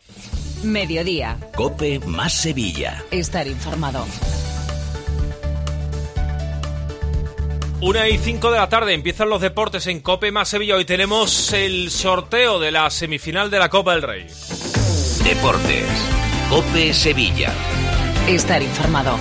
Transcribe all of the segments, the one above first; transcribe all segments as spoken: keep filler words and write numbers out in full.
Mediodía. COPE más Sevilla. Estar informado. Una y cinco de la tarde, empiezan los deportes en COPE más Sevilla. Hoy tenemos el sorteo de la semifinal de la Copa del Rey. Deportes. COPE Sevilla. Estar informado.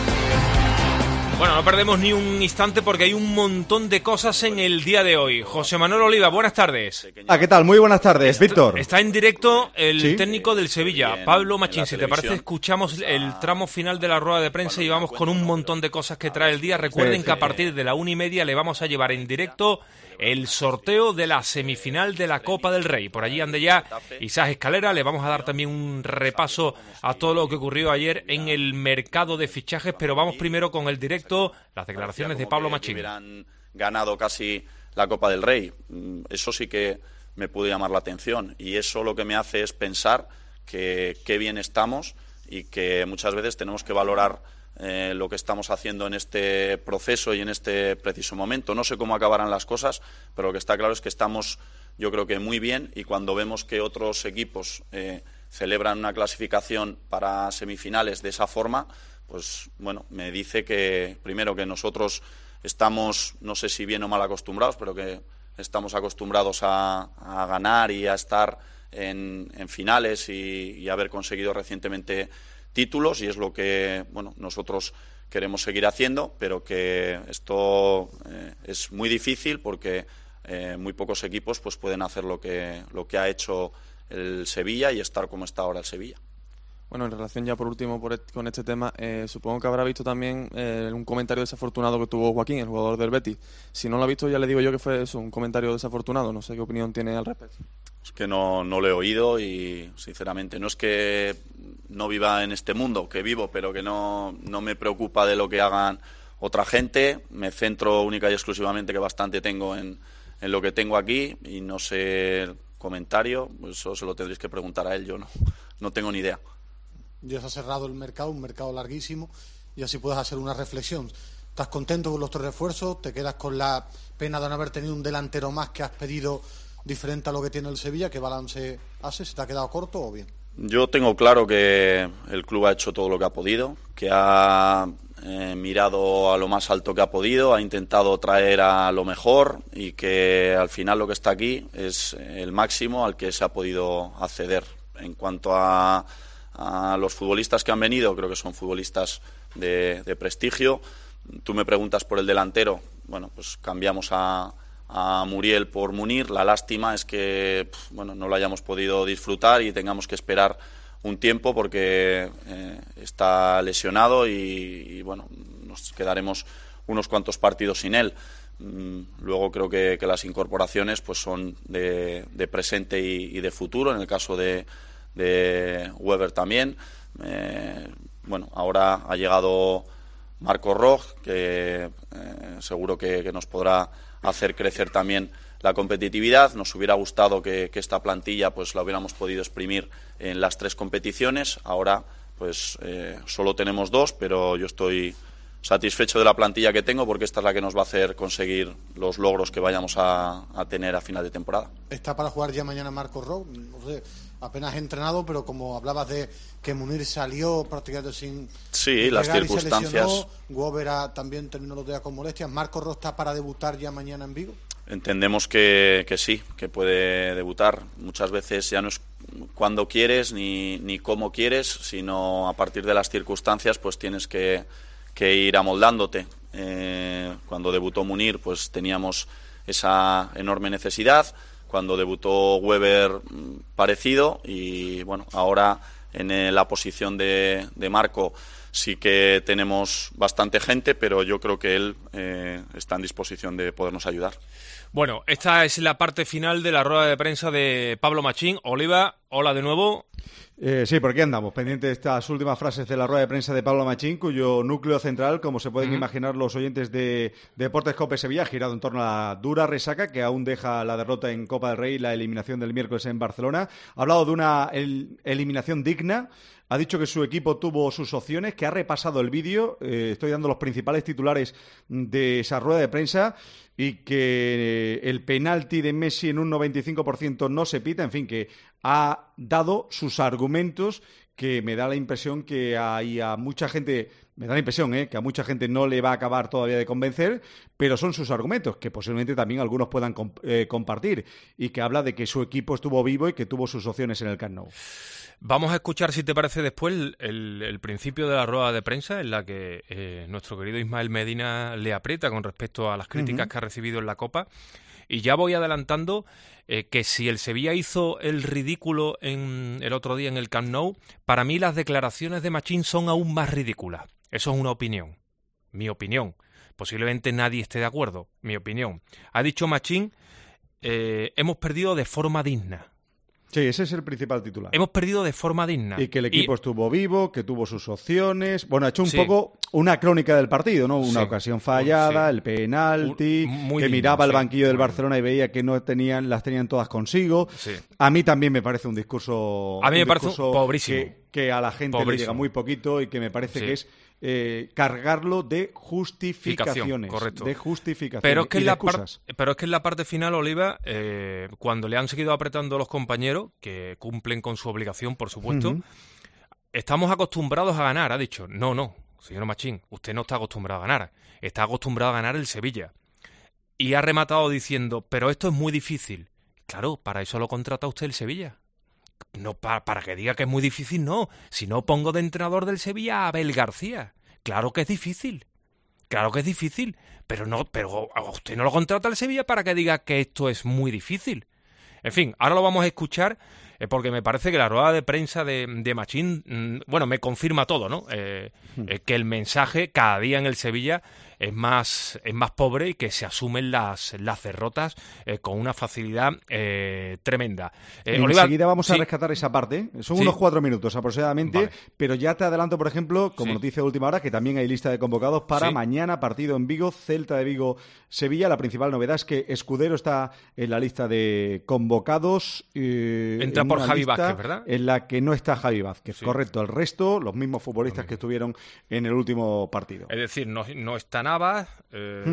Bueno, no perdemos ni un instante porque hay un montón de cosas en el día de hoy. José Manuel Oliva, buenas tardes. Ah, ¿qué tal? Muy buenas tardes, Víctor. Está en directo el ¿Sí? técnico del Sevilla, Pablo Machín. Si te parece, escuchamos el tramo final de la rueda de prensa y vamos con un montón de cosas que trae el día. Recuerden Sí, sí. que a partir de la una y media le vamos a llevar en directo el sorteo de la semifinal de la Copa del Rey. Por allí ande ya Isaac Escalera. Le vamos a dar también un repaso a todo lo que ocurrió ayer en el mercado de fichajes, pero vamos primero con el directo, las declaraciones de Pablo Machín. Hubieran ganado casi la Copa del Rey. Eso sí que me pudo llamar la atención, y eso lo que me hace es pensar que qué bien estamos y que muchas veces tenemos que valorar Eh, lo que estamos haciendo en este proceso y en este preciso momento. No sé cómo acabarán las cosas, pero lo que está claro es que estamos, yo creo que muy bien, y cuando vemos que otros equipos eh, celebran una clasificación para semifinales de esa forma, pues bueno, me dice que primero que nosotros estamos, no sé si bien o mal acostumbrados, pero que estamos acostumbrados a, a ganar y a estar en, en finales y, y haber conseguido recientemente títulos, y es lo que bueno nosotros queremos seguir haciendo, pero que esto eh, es muy difícil porque eh, muy pocos equipos pues pueden hacer lo que lo que ha hecho el Sevilla y estar como está ahora el Sevilla. Bueno, en relación ya por último por et- con este tema, eh, supongo que habrá visto también eh, un comentario desafortunado que tuvo Joaquín, el jugador del Betis. Si no lo ha visto, ya le digo yo que fue eso, un comentario desafortunado. No sé qué opinión tiene al respecto. Es que no, no lo he oído y, sinceramente, no es que no viva en este mundo, que vivo, pero que no, no me preocupa de lo que hagan otra gente. Me centro única y exclusivamente, que bastante tengo en, en lo que tengo aquí, y no sé el comentario, pues eso se lo tendréis que preguntar a él, yo no, no tengo ni idea. Ya se ha cerrado el mercado, un mercado larguísimo, y así puedes hacer una reflexión. ¿Estás contento con los tres refuerzos? ¿Te quedas con la pena de no haber tenido un delantero más que has pedido diferente a lo que tiene el Sevilla? ¿Qué balance hace? ¿Se te ha quedado corto o bien? Yo tengo claro que el club ha hecho todo lo que ha podido, que ha eh, mirado a lo más alto que ha podido, ha intentado traer a lo mejor, y que al final lo que está aquí es el máximo al que se ha podido acceder. En cuanto a a los futbolistas que han venido, creo que son futbolistas de, de prestigio. Tú me preguntas por el delantero, bueno, pues cambiamos a, a Muriel por Munir. La lástima es que bueno, no lo hayamos podido disfrutar y tengamos que esperar un tiempo porque eh, está lesionado y, y bueno, nos quedaremos unos cuantos partidos sin él. Luego creo que, que las incorporaciones pues son de, de presente y, y de futuro, en el caso de de Weber también. Eh, bueno, ahora ha llegado Marco Roig, que eh, seguro que, que nos podrá hacer crecer también la competitividad. Nos hubiera gustado que, que esta plantilla pues la hubiéramos podido exprimir en las tres competiciones. Ahora pues eh, solo tenemos dos, pero yo estoy satisfecho de la plantilla que tengo, porque esta es la que nos va a hacer conseguir los logros que vayamos a, a tener a final de temporada. ¿Está para jugar ya mañana Marco Roig? No sé, apenas entrenado, pero como hablabas de que Munir salió prácticamente sin sí, las circunstancias. Weber también terminó los días con molestias. ¿Marco Roig está para debutar ya mañana en Vigo? Entendemos que, que sí, que puede debutar. Muchas veces ya no es cuando quieres ni, ni cómo quieres, sino a partir de las circunstancias pues tienes que, que ir amoldándote. Eh, cuando debutó Munir pues teníamos esa enorme necesidad. Cuando debutó Weber, parecido, y bueno, ahora en la posición de, de Marco sí que tenemos bastante gente, pero yo creo que él eh, está en disposición de podernos ayudar. Bueno, esta es la parte final de la rueda de prensa de Pablo Machín. Oliva, hola de nuevo. Eh, sí, por aquí andamos, pendientes de estas últimas frases de la rueda de prensa de Pablo Machín, cuyo núcleo central, como se pueden uh-huh. imaginar los oyentes de Deportes COPE Sevilla, ha girado en torno a la dura resaca que aún deja la derrota en Copa del Rey y la eliminación del miércoles en Barcelona. Ha hablado de una el- eliminación digna. Ha dicho que su equipo tuvo sus opciones, que ha repasado el vídeo. Eh, estoy dando los principales titulares de esa rueda de prensa, y que el penalti de Messi en un noventa y cinco por ciento no se pita. En fin, que ha dado sus argumentos, que me da la impresión que hay a mucha gente, me da la impresión ¿eh? que a mucha gente no le va a acabar todavía de convencer, pero son sus argumentos, que posiblemente también algunos puedan comp- eh, compartir, y que habla de que su equipo estuvo vivo y que tuvo sus opciones en el Camp Nou. Vamos a escuchar, si te parece, después el, el, el principio de la rueda de prensa en la que eh, nuestro querido Ismael Medina le aprieta con respecto a las críticas uh-huh. que ha recibido en la Copa. Y ya voy adelantando eh, que si el Sevilla hizo el ridículo en el otro día en el Camp Nou, para mí las declaraciones de Machín son aún más ridículas. Eso es una opinión, mi opinión. Posiblemente nadie esté de acuerdo, mi opinión. Ha dicho Machín, eh, hemos perdido de forma digna. Sí, ese es el principal titular. Hemos perdido de forma digna. Y que el equipo y... estuvo vivo, que tuvo sus opciones. Bueno, ha hecho un sí. poco una crónica del partido, ¿no? Una sí. ocasión fallada, sí. el penalti, Muy que digno, miraba sí. el banquillo del Barcelona y veía que no tenían, las tenían todas consigo. Sí. A mí también me parece un discurso... A mí me parece pobrísimo. Que, que a la gente pobrísimo. le llega muy poquito y que me parece sí. que es... Eh, cargarlo de justificaciones, correcto. de justificaciones pero es que y en de la excusas. Par- pero es que en la parte final, Oliva, eh, cuando le han seguido apretando los compañeros, que cumplen con su obligación, por supuesto, uh-huh. estamos acostumbrados a ganar, ha dicho. No, no, señor Machín, usted no está acostumbrado a ganar, está acostumbrado a ganar el Sevilla. Y ha rematado diciendo, pero esto es muy difícil. Claro, para eso lo contrata usted el Sevilla. No, para, para que diga que es muy difícil, no. Si no, pongo de entrenador del Sevilla a Abel García. Claro que es difícil. Claro que es difícil. Pero no, pero a usted no lo contrata el Sevilla para que diga que esto es muy difícil. En fin, ahora lo vamos a escuchar eh, porque me parece que la rueda de prensa de, de Machín, mmm, bueno, me confirma todo, ¿no? Eh, eh, que el mensaje cada día en el Sevilla es más, es más pobre y que se asumen las, las derrotas eh, con una facilidad eh, tremenda. Eh, Enseguida Oliva, vamos sí. a rescatar esa parte. Son sí. unos cuatro minutos aproximadamente, vale. pero ya te adelanto, por ejemplo, como sí. noticia de última hora, que también hay lista de convocados para sí. mañana, partido en Vigo, Celta de Vigo, Sevilla. La principal novedad es que Escudero está en la lista de convocados. Eh, Entra por Javi Vázquez, ¿verdad? En la que no está Javi Vázquez, sí. correcto. El resto, los mismos futbolistas que estuvieron en el último partido. Es decir, no, no está Navas eh,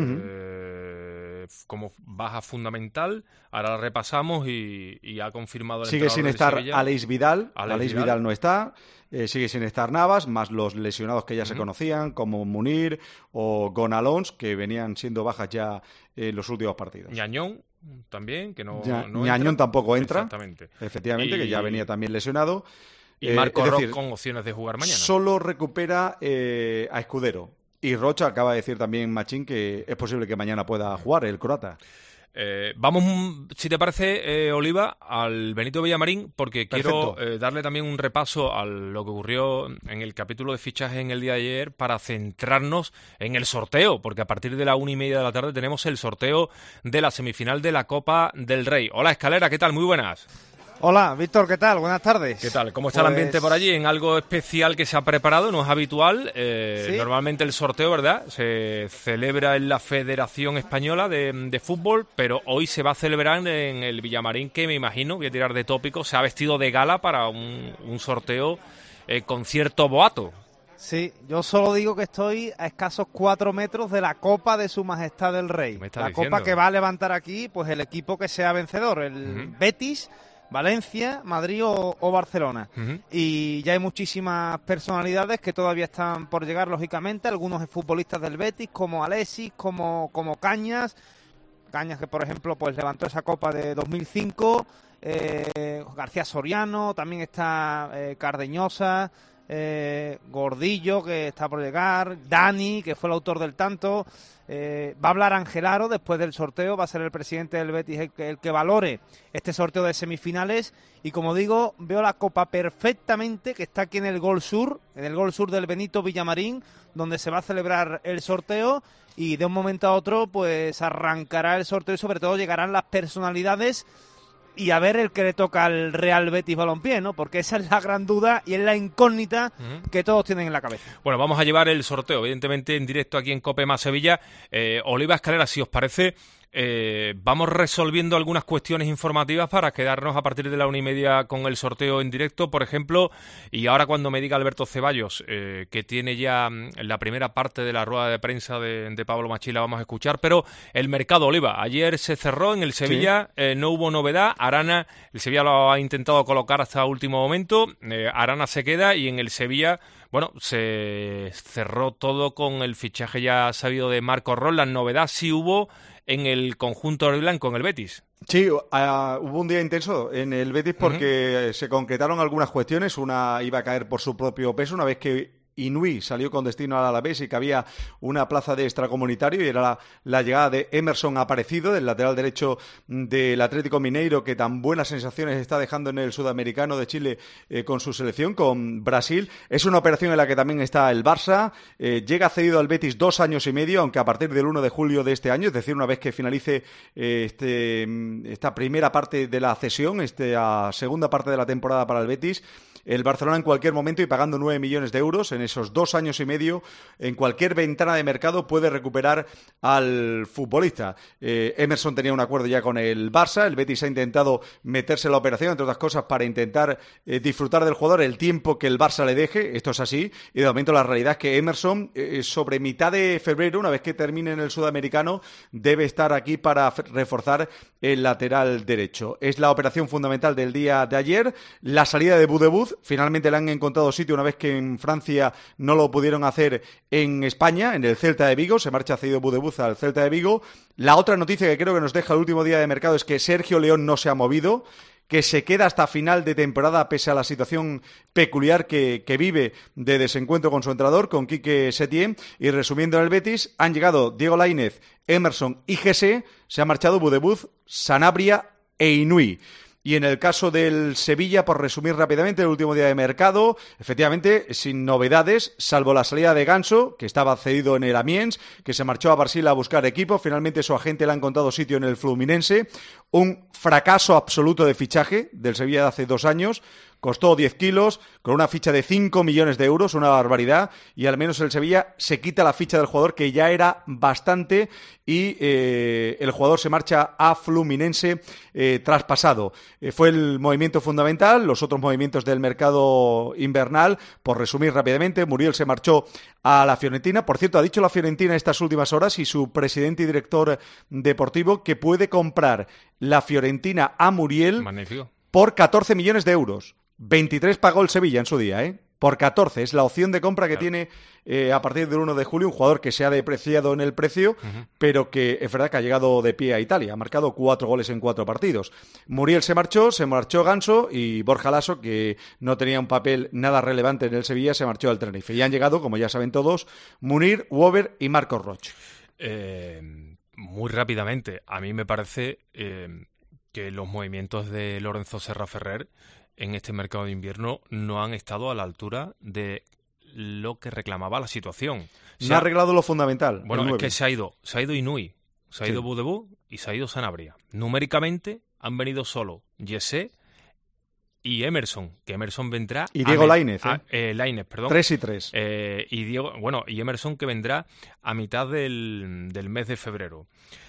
uh-huh. como baja fundamental. Ahora la repasamos y, y ha confirmado el Sigue sin estar Aleix Vidal. Aleix, Aleix Vidal. Vidal no está. Eh, sigue sin estar Navas, más los lesionados que ya uh-huh. se conocían, como Munir o Gonalons, que venían siendo bajas ya en los últimos partidos. Ñañón también, que no, ya, no Ñañón entra. tampoco entra. Exactamente. Efectivamente, y... que ya venía también lesionado. Y Marco eh, Roch con opciones de jugar mañana. Solo recupera eh, a Escudero. Y Rocha acaba de decir también, Machín, que es posible que mañana pueda jugar el croata. Eh, vamos, si te parece, eh, Oliva, al Benito Villamarín, porque Perfecto. quiero eh, darle también un repaso a lo que ocurrió en el capítulo de fichaje en el día de ayer para centrarnos en el sorteo, porque a partir de la una y media de la tarde tenemos el sorteo de la semifinal de la Copa del Rey. Hola, Escalera, ¿qué tal? Muy buenas. Hola, Víctor, ¿qué tal? Buenas tardes. ¿Qué tal? ¿Cómo está pues... el ambiente por allí? En algo especial que se ha preparado, no es habitual. Eh, ¿Sí? Normalmente el sorteo, ¿verdad?, se celebra en la Federación Española de, de Fútbol, pero hoy se va a celebrar en el Villamarín, que me imagino, voy a tirar de tópico, se ha vestido de gala para un, un sorteo eh, con cierto boato. Sí, yo solo digo que estoy a escasos cuatro metros de la Copa de Su Majestad el Rey. ¿Qué me estás la diciendo? Copa que va a levantar aquí pues el equipo que sea vencedor, el uh-huh. Betis, Valencia, Madrid o, o Barcelona. Uh-huh. Y ya hay muchísimas personalidades que todavía están por llegar, lógicamente. Algunos futbolistas del Betis, como Alexis, como, como Cañas. Cañas que, por ejemplo, pues levantó esa Copa de dos mil cinco. Eh, García Soriano, también está eh, Cardeñosa, eh, Gordillo, que está por llegar. Dani, que fue el autor del tanto. Eh, va a hablar Angelaro después del sorteo, va a ser el presidente del Betis el que, el que valore este sorteo de semifinales. Y como digo, veo la Copa perfectamente, que está aquí en el Gol Sur, en el Gol Sur del Benito Villamarín, donde se va a celebrar el sorteo, y de un momento a otro pues arrancará el sorteo y sobre todo llegarán las personalidades y a ver el que le toca al Real Betis Balompié, ¿no? Porque esa es la gran duda y es la incógnita uh-huh. que todos tienen en la cabeza. Bueno, vamos a llevar el sorteo, evidentemente, en directo aquí en COPE más Sevilla. Eh, Oliva, Escalera, si os parece, Eh, vamos resolviendo algunas cuestiones informativas para quedarnos a partir de la una y media con el sorteo en directo, por ejemplo, y ahora cuando me diga Alberto Ceballos eh, que tiene ya la primera parte de la rueda de prensa de, de Pablo Machín, la vamos a escuchar, pero el mercado, Oliva, ayer se cerró en el Sevilla, sí. eh, no hubo novedad, Arana, el Sevilla lo ha intentado colocar hasta último momento, eh, Arana se queda y en el Sevilla, bueno, se cerró todo con el fichaje ya sabido de Marcos Roch. La novedad sí hubo en el conjunto blanco, en el Betis. Sí, uh, hubo un día intenso en el Betis porque uh-huh. se concretaron algunas cuestiones. Una iba a caer por su propio peso una vez que Inui salió con destino al Alavés y que había una plaza de extracomunitario y era la, la llegada de Emerson Aparecido, del lateral derecho del Atlético Mineiro, que tan buenas sensaciones está dejando en el Sudamericano de Chile eh, con su selección, con Brasil. Es una operación en la que también está el Barça. Eh, llega cedido al Betis dos años y medio, aunque a partir del uno de julio de este año, es decir, una vez que finalice eh, este, esta primera parte de la cesión, esta segunda parte de la temporada para el Betis, el Barcelona en cualquier momento y pagando nueve millones de euros en esos dos años y medio, en cualquier ventana de mercado puede recuperar al futbolista. Eh, Emerson tenía un acuerdo ya con el Barça, el Betis ha intentado meterse en la operación, entre otras cosas, para intentar eh, disfrutar del jugador el tiempo que el Barça le deje, esto es así, y de momento la realidad es que Emerson, eh, sobre mitad de febrero, una vez que termine en el Sudamericano, debe estar aquí para reforzar el lateral derecho. Es la operación fundamental del día de ayer, la salida de Budebuz. Finalmente le han encontrado sitio una vez que en Francia no lo pudieron hacer en España, en el Celta de Vigo. Se marcha cedido Budebuz al Celta de Vigo. La otra noticia que creo que nos deja el último día de mercado es que Sergio León no se ha movido, que se queda hasta final de temporada pese a la situación peculiar que, que vive de desencuentro con su entrenador, con Quique Setién. Y resumiendo en el Betis, han llegado Diego Lainez, Emerson y Gese, se ha marchado Budebuz, Sanabria e Inui. Y en el caso del Sevilla, por resumir rápidamente, el último día de mercado, efectivamente, sin novedades, salvo la salida de Ganso, que estaba cedido en el Amiens, que se marchó a Brasil a buscar equipo. Finalmente su agente le ha encontrado sitio en el Fluminense. Un fracaso absoluto de fichaje del Sevilla de hace dos años. Costó diez kilos, con una ficha de cinco millones de euros, una barbaridad, y al menos el Sevilla se quita la ficha del jugador, que ya era bastante, y eh, el jugador se marcha a Fluminense eh, traspasado. Eh, fue el movimiento fundamental. Los otros movimientos del mercado invernal, por resumir rápidamente, Muriel se marchó a la Fiorentina. Por cierto, ha dicho la Fiorentina estas últimas horas y su presidente y director deportivo que puede comprar la Fiorentina a Muriel Magnífico. Por catorce millones de euros. veintitrés pagó el Sevilla en su día, ¿eh? Por catorce. Es la opción de compra que claro. tiene eh, a partir del uno de julio un jugador que se ha depreciado en el precio, uh-huh. pero que es verdad que ha llegado de pie a Italia. Ha marcado cuatro goles en cuatro partidos. Muriel se marchó, se marchó Ganso y Borja Lasso, que no tenía un papel nada relevante en el Sevilla, se marchó al Tenerife. Y han llegado, como ya saben todos, Munir, Wober y Marcos Roch. Eh, muy rápidamente, a mí me parece eh, que los movimientos de Lorenzo Serra Ferrer en este mercado de invierno no han estado a la altura de lo que reclamaba la situación. Se no ha arreglado lo fundamental. Bueno, es que se ha ido, se ha ido Inui, se ha ido sí. Budebú y se ha ido Sanabria. Numéricamente han venido solo Jesse y Emerson, que Emerson vendrá... Y Diego Lainez, ¿eh? eh, Lainez, perdón. Tres y tres. Eh, y Diego, bueno, y Emerson, que vendrá a mitad del, del mes de febrero.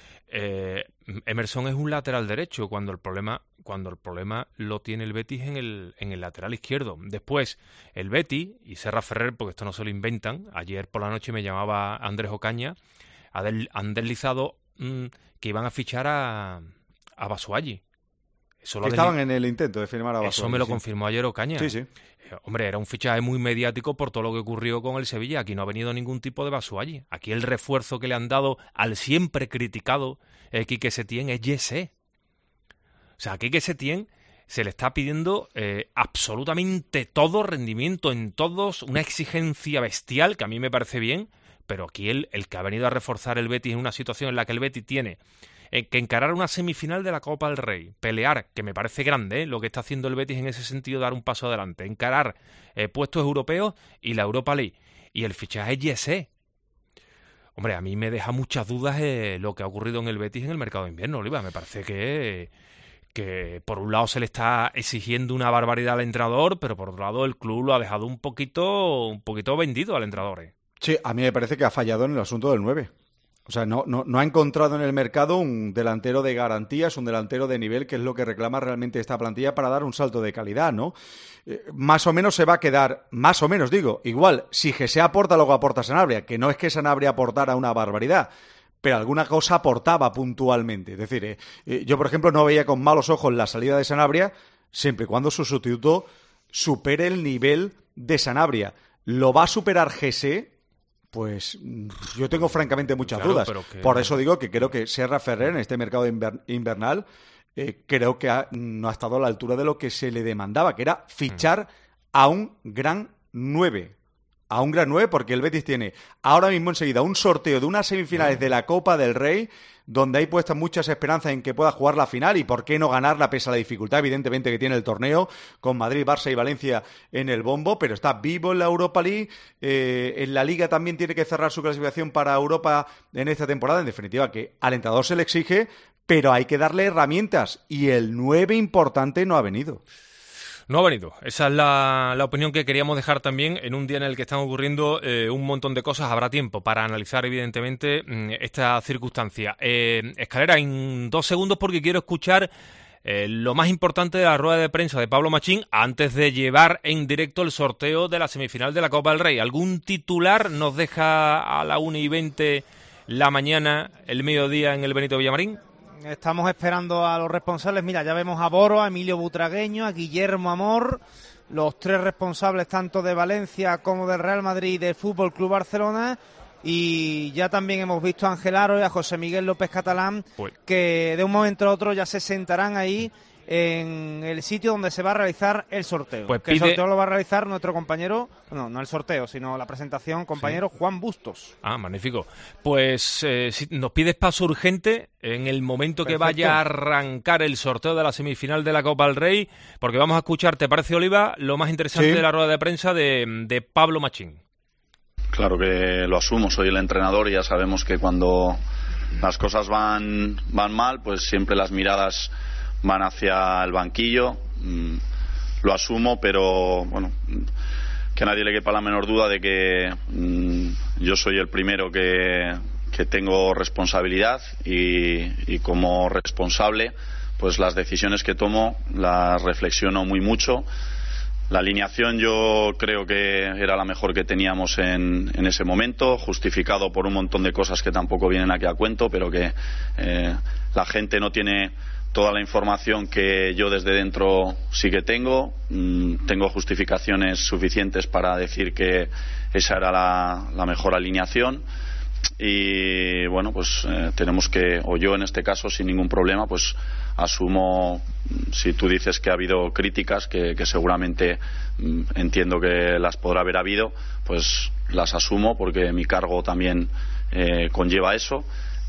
Eh, Emerson es un lateral derecho cuando el problema cuando el problema lo tiene el Betis en el en el lateral izquierdo. Después el Betis y Serra Ferrer, porque esto no se lo inventan, ayer por la noche me llamaba Andrés Ocaña, han deslizado mmm, que iban a fichar a a Batshuayi. Eso lo estaban desliz... en el intento de firmar a Batshuayi. Eso me lo sí. confirmó ayer Ocaña. Sí, sí. Eh, hombre, era un fichaje muy mediático por todo lo que ocurrió con el Sevilla. Aquí no ha venido ningún tipo de Batshuayi. Aquí el refuerzo que le han dado al siempre criticado eh, Quique Setién es Jesse. O sea, a Quique Setién se le está pidiendo eh, absolutamente todo rendimiento en todos, una exigencia bestial que a mí me parece bien, pero aquí el, el que ha venido a reforzar el Betis en una situación en la que el Betis tiene eh, que encarar una semifinal de la Copa del Rey, pelear, que me parece grande eh, lo que está haciendo el Betis en ese sentido, dar un paso adelante, encarar eh, puestos europeos y la Europa League, y el fichaje es Jesse. Hombre, a mí me deja muchas dudas eh, lo que ha ocurrido en el Betis en el mercado de invierno, Oliva. Me parece que... Eh, que por un lado se le está exigiendo una barbaridad al entrenador, pero por otro lado el club lo ha dejado un poquito un poquito vendido al entrenador. ¿eh? Sí, a mí me parece que ha fallado en el asunto del nueve. O sea, no, no, no ha encontrado en el mercado un delantero de garantías, un delantero de nivel, que es lo que reclama realmente esta plantilla para dar un salto de calidad, ¿no? Eh, más o menos se va a quedar, más o menos digo, igual, si Gese aporta lo que aporta Sanabria, que no es que Sanabria aportara una barbaridad, pero alguna cosa aportaba puntualmente. Es decir, eh, eh, yo, por ejemplo, no veía con malos ojos la salida de Sanabria, siempre y cuando su sustituto supere el nivel de Sanabria. ¿Lo va a superar Gese? Pues yo tengo francamente muchas claro, dudas. Que... Por eso digo que creo que Serra Ferrer en este mercado inver- invernal eh, creo que ha, no ha estado a la altura de lo que se le demandaba, que era fichar a un gran nueve. A un gran nueve, porque el Betis tiene ahora mismo enseguida un sorteo de unas semifinales de la Copa del Rey, donde hay puestas muchas esperanzas en que pueda jugar la final y por qué no ganarla pese a la dificultad evidentemente que tiene el torneo, con Madrid, Barça y Valencia en el bombo, pero está vivo en la Europa League, eh, en la Liga también tiene que cerrar su clasificación para Europa en esta temporada. En definitiva, que al entrenador se le exige, pero hay que darle herramientas y el nueve importante no ha venido. No ha venido. Esa es la, la opinión que queríamos dejar también en un día en el que están ocurriendo eh, un montón de cosas. Habrá tiempo para analizar, evidentemente, esta circunstancia. Eh, Escalera, en dos segundos, porque quiero escuchar eh, lo más importante de la rueda de prensa de Pablo Machín antes de llevar en directo el sorteo de la semifinal de la Copa del Rey. ¿Algún titular nos deja a la una y veinte la mañana, el mediodía, en el Benito Villamarín? Estamos esperando a los responsables. Mira, ya vemos a Boro, a Emilio Butragueño, a Guillermo Amor, los tres responsables tanto de Valencia como del Real Madrid y del Fútbol Club Barcelona. Y ya también hemos visto a Ángel Aro y a José Miguel López Catalán, pues, que de un momento a otro ya se sentarán ahí en el sitio donde se va a realizar el sorteo. Pues que pide... el sorteo lo va a realizar nuestro compañero, no, no el sorteo, sino la presentación, compañero sí. Juan Bustos. Ah, magnífico. Pues eh, si nos pides paso urgente en el momento que Perfecto. vaya a arrancar el sorteo de la semifinal de la Copa del Rey, porque vamos a escuchar, ¿te parece, Oliva?, lo más interesante sí. de la rueda de prensa de, de Pablo Machín. Claro que lo asumo, soy el entrenador y ya sabemos que cuando las cosas van, van mal, pues siempre las miradas van hacia el banquillo. Mm, lo asumo, pero bueno, que a nadie le quepa la menor duda de que mm, yo soy el primero que, que tengo responsabilidad y, y como responsable, pues las decisiones que tomo las reflexiono muy mucho. La alineación yo creo que era la mejor que teníamos en, en ese momento, justificado por un montón de cosas que tampoco vienen aquí a cuento, pero que eh, la gente no tiene toda la información que yo desde dentro sí que tengo. Mm, tengo justificaciones suficientes para decir que esa era la, la mejor alineación. Y bueno, pues eh, tenemos que, o yo en este caso sin ningún problema, pues asumo, si tú dices que ha habido críticas, que, que seguramente mm, entiendo que las podrá haber habido, pues las asumo porque mi cargo también eh, conlleva eso.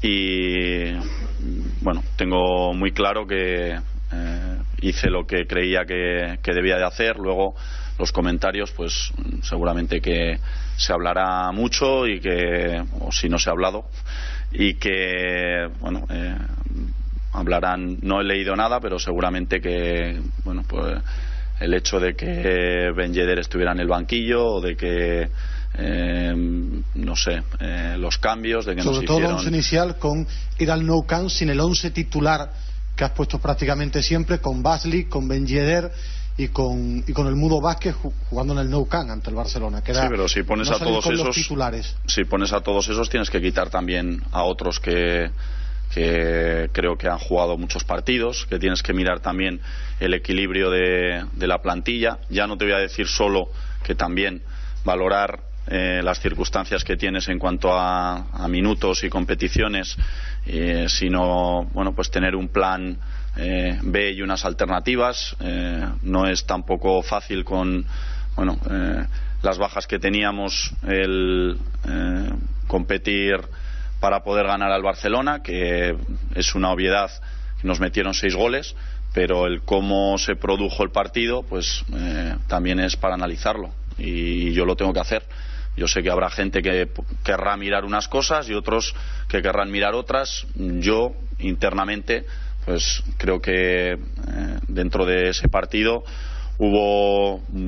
Y bueno, tengo muy claro que eh, hice lo que creía que, que debía de hacer. Luego los comentarios, pues seguramente que se hablará mucho y que, o si no se ha hablado, y que bueno, eh, hablarán. No he leído nada, pero seguramente que bueno, pues el hecho de que Ben Yedder estuviera en el banquillo, o de que Eh, no sé, eh, los cambios de que sobre nos todo hicieron... el once inicial con ir al Nou Camp sin el once titular que has puesto prácticamente siempre, con Basley, con Ben Yedder y con, y con el Mudo Vázquez jugando en el Nou Camp ante el Barcelona, que era, sí, pero si pones no a todos con esos los titulares. Si pones a todos esos tienes que quitar también a otros que que creo que han jugado muchos partidos, que tienes que mirar también el equilibrio de, de la plantilla. Ya no te voy a decir solo que también valorar Eh, las circunstancias que tienes en cuanto a, a minutos y competiciones, eh, sino bueno, pues tener un plan eh, B y unas alternativas. Eh, no es tampoco fácil con bueno eh, las bajas que teníamos el eh, competir para poder ganar al Barcelona, que es una obviedad, que nos metieron seis goles, pero el cómo se produjo el partido pues eh, también es para analizarlo, y yo lo tengo que hacer. Yo sé que habrá gente que querrá mirar unas cosas y otros que querrán mirar otras. Yo internamente pues creo que eh, dentro de ese partido hubo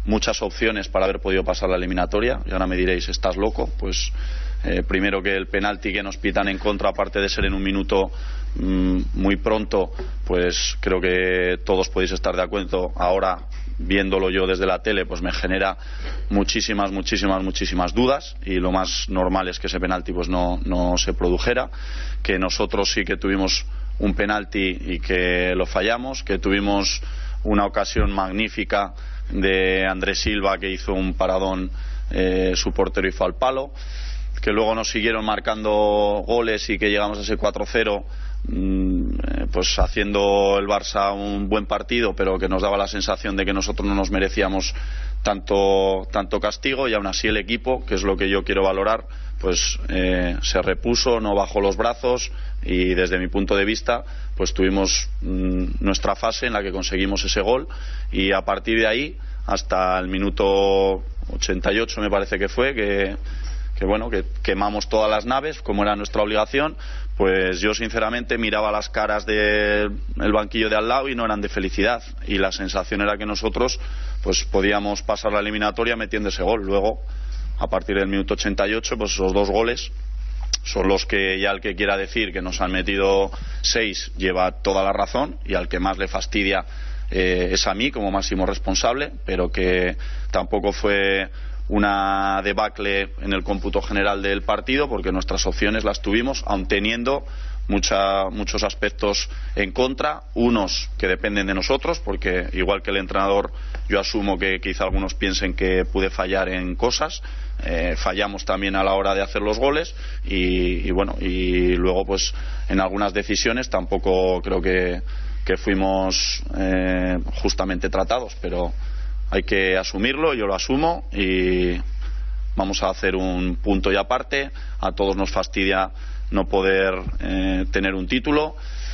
muchas opciones para haber podido pasar la eliminatoria. Y ahora me diréis, ¿estás loco? Pues eh, primero que el penalti que nos pitan en contra, aparte de ser en un minuto mmm, muy pronto, pues creo que todos podéis estar de acuerdo. Ahora, viéndolo yo desde la tele, pues me genera muchísimas, muchísimas, muchísimas dudas, y lo más normal es que ese penalti pues no, no se produjera, que nosotros sí que tuvimos un penalti y que lo fallamos, que tuvimos una ocasión magnífica de Andrés Silva, que hizo un paradón, eh, su portero hizo al palo, que luego nos siguieron marcando goles y que llegamos a ese cuatro cero, pues haciendo el Barça un buen partido, pero que nos daba la sensación de que nosotros no nos merecíamos tanto, tanto castigo, y aún así el equipo, que es lo que yo quiero valorar, pues eh, se repuso, no bajó los brazos, y desde mi punto de vista pues tuvimos mmm, nuestra fase en la que conseguimos ese gol, y a partir de ahí hasta el minuto ochenta y ocho me parece que fue, que que bueno, que quemamos todas las naves como era nuestra obligación. Pues yo sinceramente miraba las caras del banquillo de al lado y no eran de felicidad, y la sensación era que nosotros pues podíamos pasar la eliminatoria metiendo ese gol. Luego, a partir del minuto ochenta y ocho, pues esos dos goles son los que ya el que quiera decir que nos han metido seis lleva toda la razón, y al que más le fastidia eh, es a mí como máximo responsable, pero que tampoco fue una debacle en el cómputo general del partido, porque nuestras opciones las tuvimos, aun teniendo mucha, muchos aspectos en contra, unos que dependen de nosotros, porque igual que el entrenador, yo asumo que quizá algunos piensen que pude fallar en cosas, eh, fallamos también a la hora de hacer los goles, y, y bueno, y luego pues en algunas decisiones tampoco creo que, que fuimos eh, justamente tratados, pero hay que asumirlo, yo lo asumo, y vamos a hacer un punto y aparte. A todos nos fastidia no poder eh, tener un título.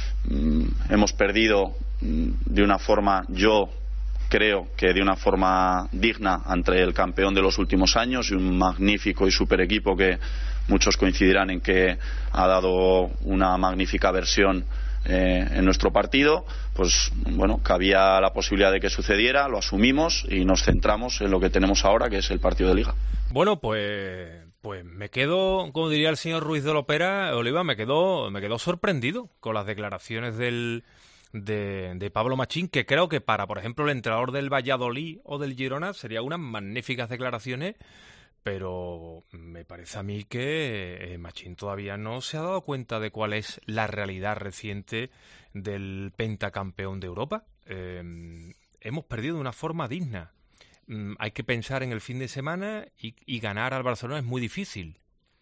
Mm, hemos perdido mm, de una forma, yo creo que de una forma digna, ante el campeón de los últimos años, y un magnífico y super equipo que muchos coincidirán en que ha dado una magnífica versión Eh, en nuestro partido. Pues bueno, cabía la posibilidad de que sucediera, lo asumimos y nos centramos en lo que tenemos ahora, que es el partido de Liga. Bueno, pues pues me quedo, como diría el señor Ruiz de Lopera, Oliva, me quedo me quedo sorprendido con las declaraciones del de, de Pablo Machín, que creo que para, por ejemplo, el entrenador del Valladolid o del Girona serían unas magníficas declaraciones. Pero me parece a mí que eh, Machín todavía no se ha dado cuenta de cuál es la realidad reciente del pentacampeón de Europa. Eh, hemos perdido de una forma digna. Mm, hay que pensar en el fin de semana, y, y ganar al Barcelona es muy difícil.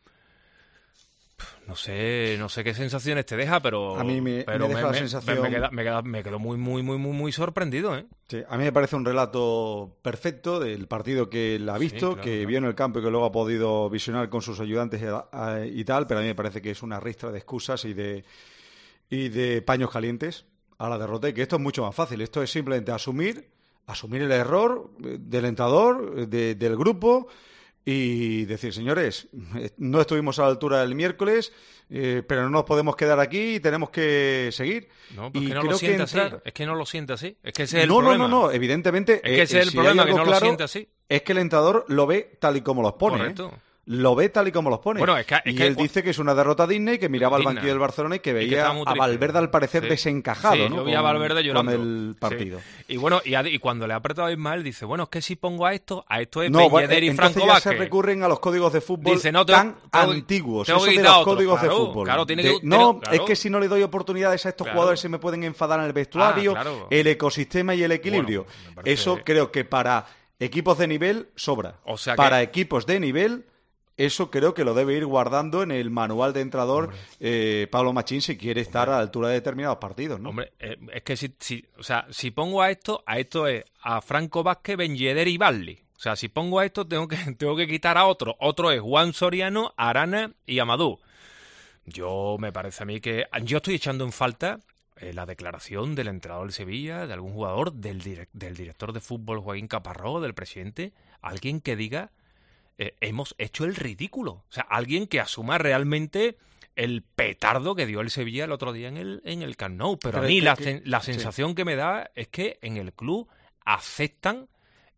No sé, no sé qué sensaciones te deja, pero a mí me, pero me deja me, la sensación. Me, me, queda, me, queda, me quedo muy, muy, muy, muy, muy sorprendido, ¿eh? Sí, a mí me parece un relato perfecto del partido que él ha visto, sí, claro, que claro. vio en el campo y que luego ha podido visionar con sus ayudantes y tal, pero a mí me parece que es una ristra de excusas y de y de paños calientes a la derrota, y que esto es mucho más fácil. Esto es simplemente asumir, asumir el error del entrenador, de, del grupo, y decir, señores, no estuvimos a la altura del miércoles, eh, pero no nos podemos quedar aquí y tenemos que seguir. No, pues y que no creo lo siente que entrar... así. Es que no lo siente así. Es que ese es el no, problema. No, no, no, evidentemente. Es que ese eh, es el si problema, que no claro, lo siente así. Es que el entrenador lo ve tal y como los pone. Correcto. ¿eh? Lo ve tal y como los pone. Bueno, es que, es y que, él dice que es una derrota digna y que miraba digna. al banquillo del Barcelona y que veía y que a Valverde al parecer sí. desencajado, sí, ¿no? Yo vi a Valverde llorando. Con el partido. Sí. Y bueno, y, a, y cuando le ha apretado a Ismael, dice, bueno, es que si pongo a esto, a esto es no, Ben bueno, Yedder y entonces Franco ya Vázquez. se recurren a los códigos de fútbol dice, no, tengo, tan tengo, antiguos. tengo Eso que de quitar los otro. códigos claro, de fútbol. Claro, tiene de, que, no, claro. es que si no le doy oportunidades a estos claro. jugadores se me pueden enfadar en el vestuario, ah, claro. el ecosistema y el equilibrio. Bueno, parece... Eso creo que para equipos de nivel sobra. O sea para que... equipos de nivel... Eso creo que lo debe ir guardando en el manual de entrenador eh, Pablo Machín, si quiere estar Hombre. a la altura de determinados partidos, ¿no? Hombre, eh, es que si, si, o sea, si pongo a esto, a esto es a Franco Vázquez, Ben Yedder y Barley. O sea, si pongo a esto, tengo que, tengo que quitar a otro. Otro es Juan Soriano, Arana y Amadou. Yo, me parece a mí que... Yo estoy echando en falta eh, la declaración del entrenador del Sevilla, de algún jugador, del, direct, del director de fútbol Joaquín Caparrós, del presidente, alguien que diga... Eh, hemos hecho el ridículo. O sea, alguien que asuma realmente el petardo que dio el Sevilla el otro día en el, en el Camp Nou. Pero, Pero a mí la, que, la sensación sí. que me da es que en el club aceptan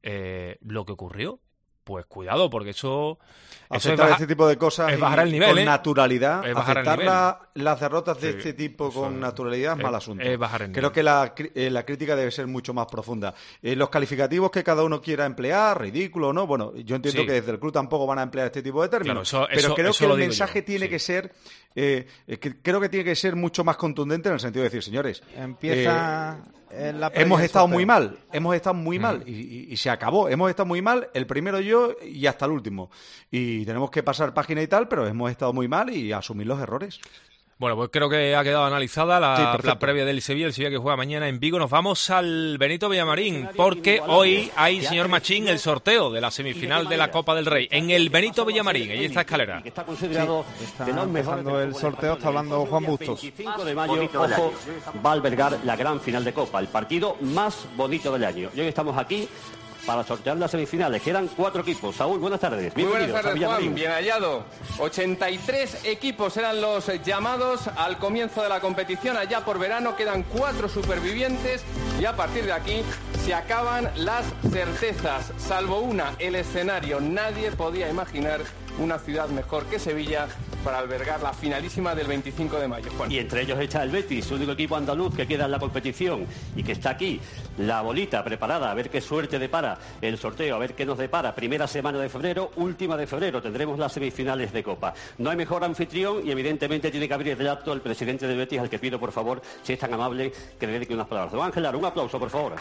eh, lo que ocurrió, pues cuidado, porque eso... eso aceptar es baja, este tipo de cosas es bajar el nivel, con ¿eh? naturalidad, es bajar aceptar el nivel. La, las derrotas de sí, este tipo con es, naturalidad es mal asunto. Es bajar el nivel. Creo que la, eh, la crítica debe ser mucho más profunda. Eh, los calificativos que cada uno quiera emplear, ridículo o no, bueno, yo entiendo sí. que desde el club tampoco van a emplear este tipo de términos, claro, eso, pero eso, creo eso que el mensaje yo. tiene sí. que ser, eh, que creo que tiene que ser mucho más contundente en el sentido de decir, señores, empieza... Eh, hemos estado muy mal, hemos estado muy mal y, y, y se acabó, hemos estado muy mal, el primero yo y hasta el último. Y tenemos que pasar página y tal, pero hemos estado muy mal y asumir los errores. Bueno, pues creo que ha quedado analizada la, sí, la previa del Sevilla, el Sevilla que juega mañana en Vigo. Nos vamos al Benito Villamarín, porque hoy hay, señor Machín, el sorteo de la semifinal de la Copa del Rey en el Benito Villamarín. Ahí está Escalera. Está considerado sí, está empezando el sorteo, está hablando Juan Bustos. veinticinco de mayo, ojo, va a albergar la gran final de Copa, el partido más bonito del año. Y hoy estamos aquí para sortear las semifinales. Quedan cuatro equipos. Saúl, buenas tardes. Muy buenas tardes, Juan. Bien hallado. ochenta y tres equipos eran los llamados al comienzo de la competición. Allá por verano quedan cuatro supervivientes y a partir de aquí se acaban las certezas. Salvo una, el escenario. Nadie podía imaginar una ciudad mejor que Sevilla para albergar la finalísima del veinticinco de mayo. Juan. Y entre ellos está el Betis, único equipo andaluz que queda en la competición y que está aquí, la bolita preparada, a ver qué suerte depara el sorteo, a ver qué nos depara. Primera semana de febrero, última de febrero, tendremos las semifinales de Copa. No hay mejor anfitrión y evidentemente tiene que abrir el acto el presidente del Betis, al que pido por favor, si es tan amable, que le dedique unas palabras. Don Ángel Lara, un aplauso por favor.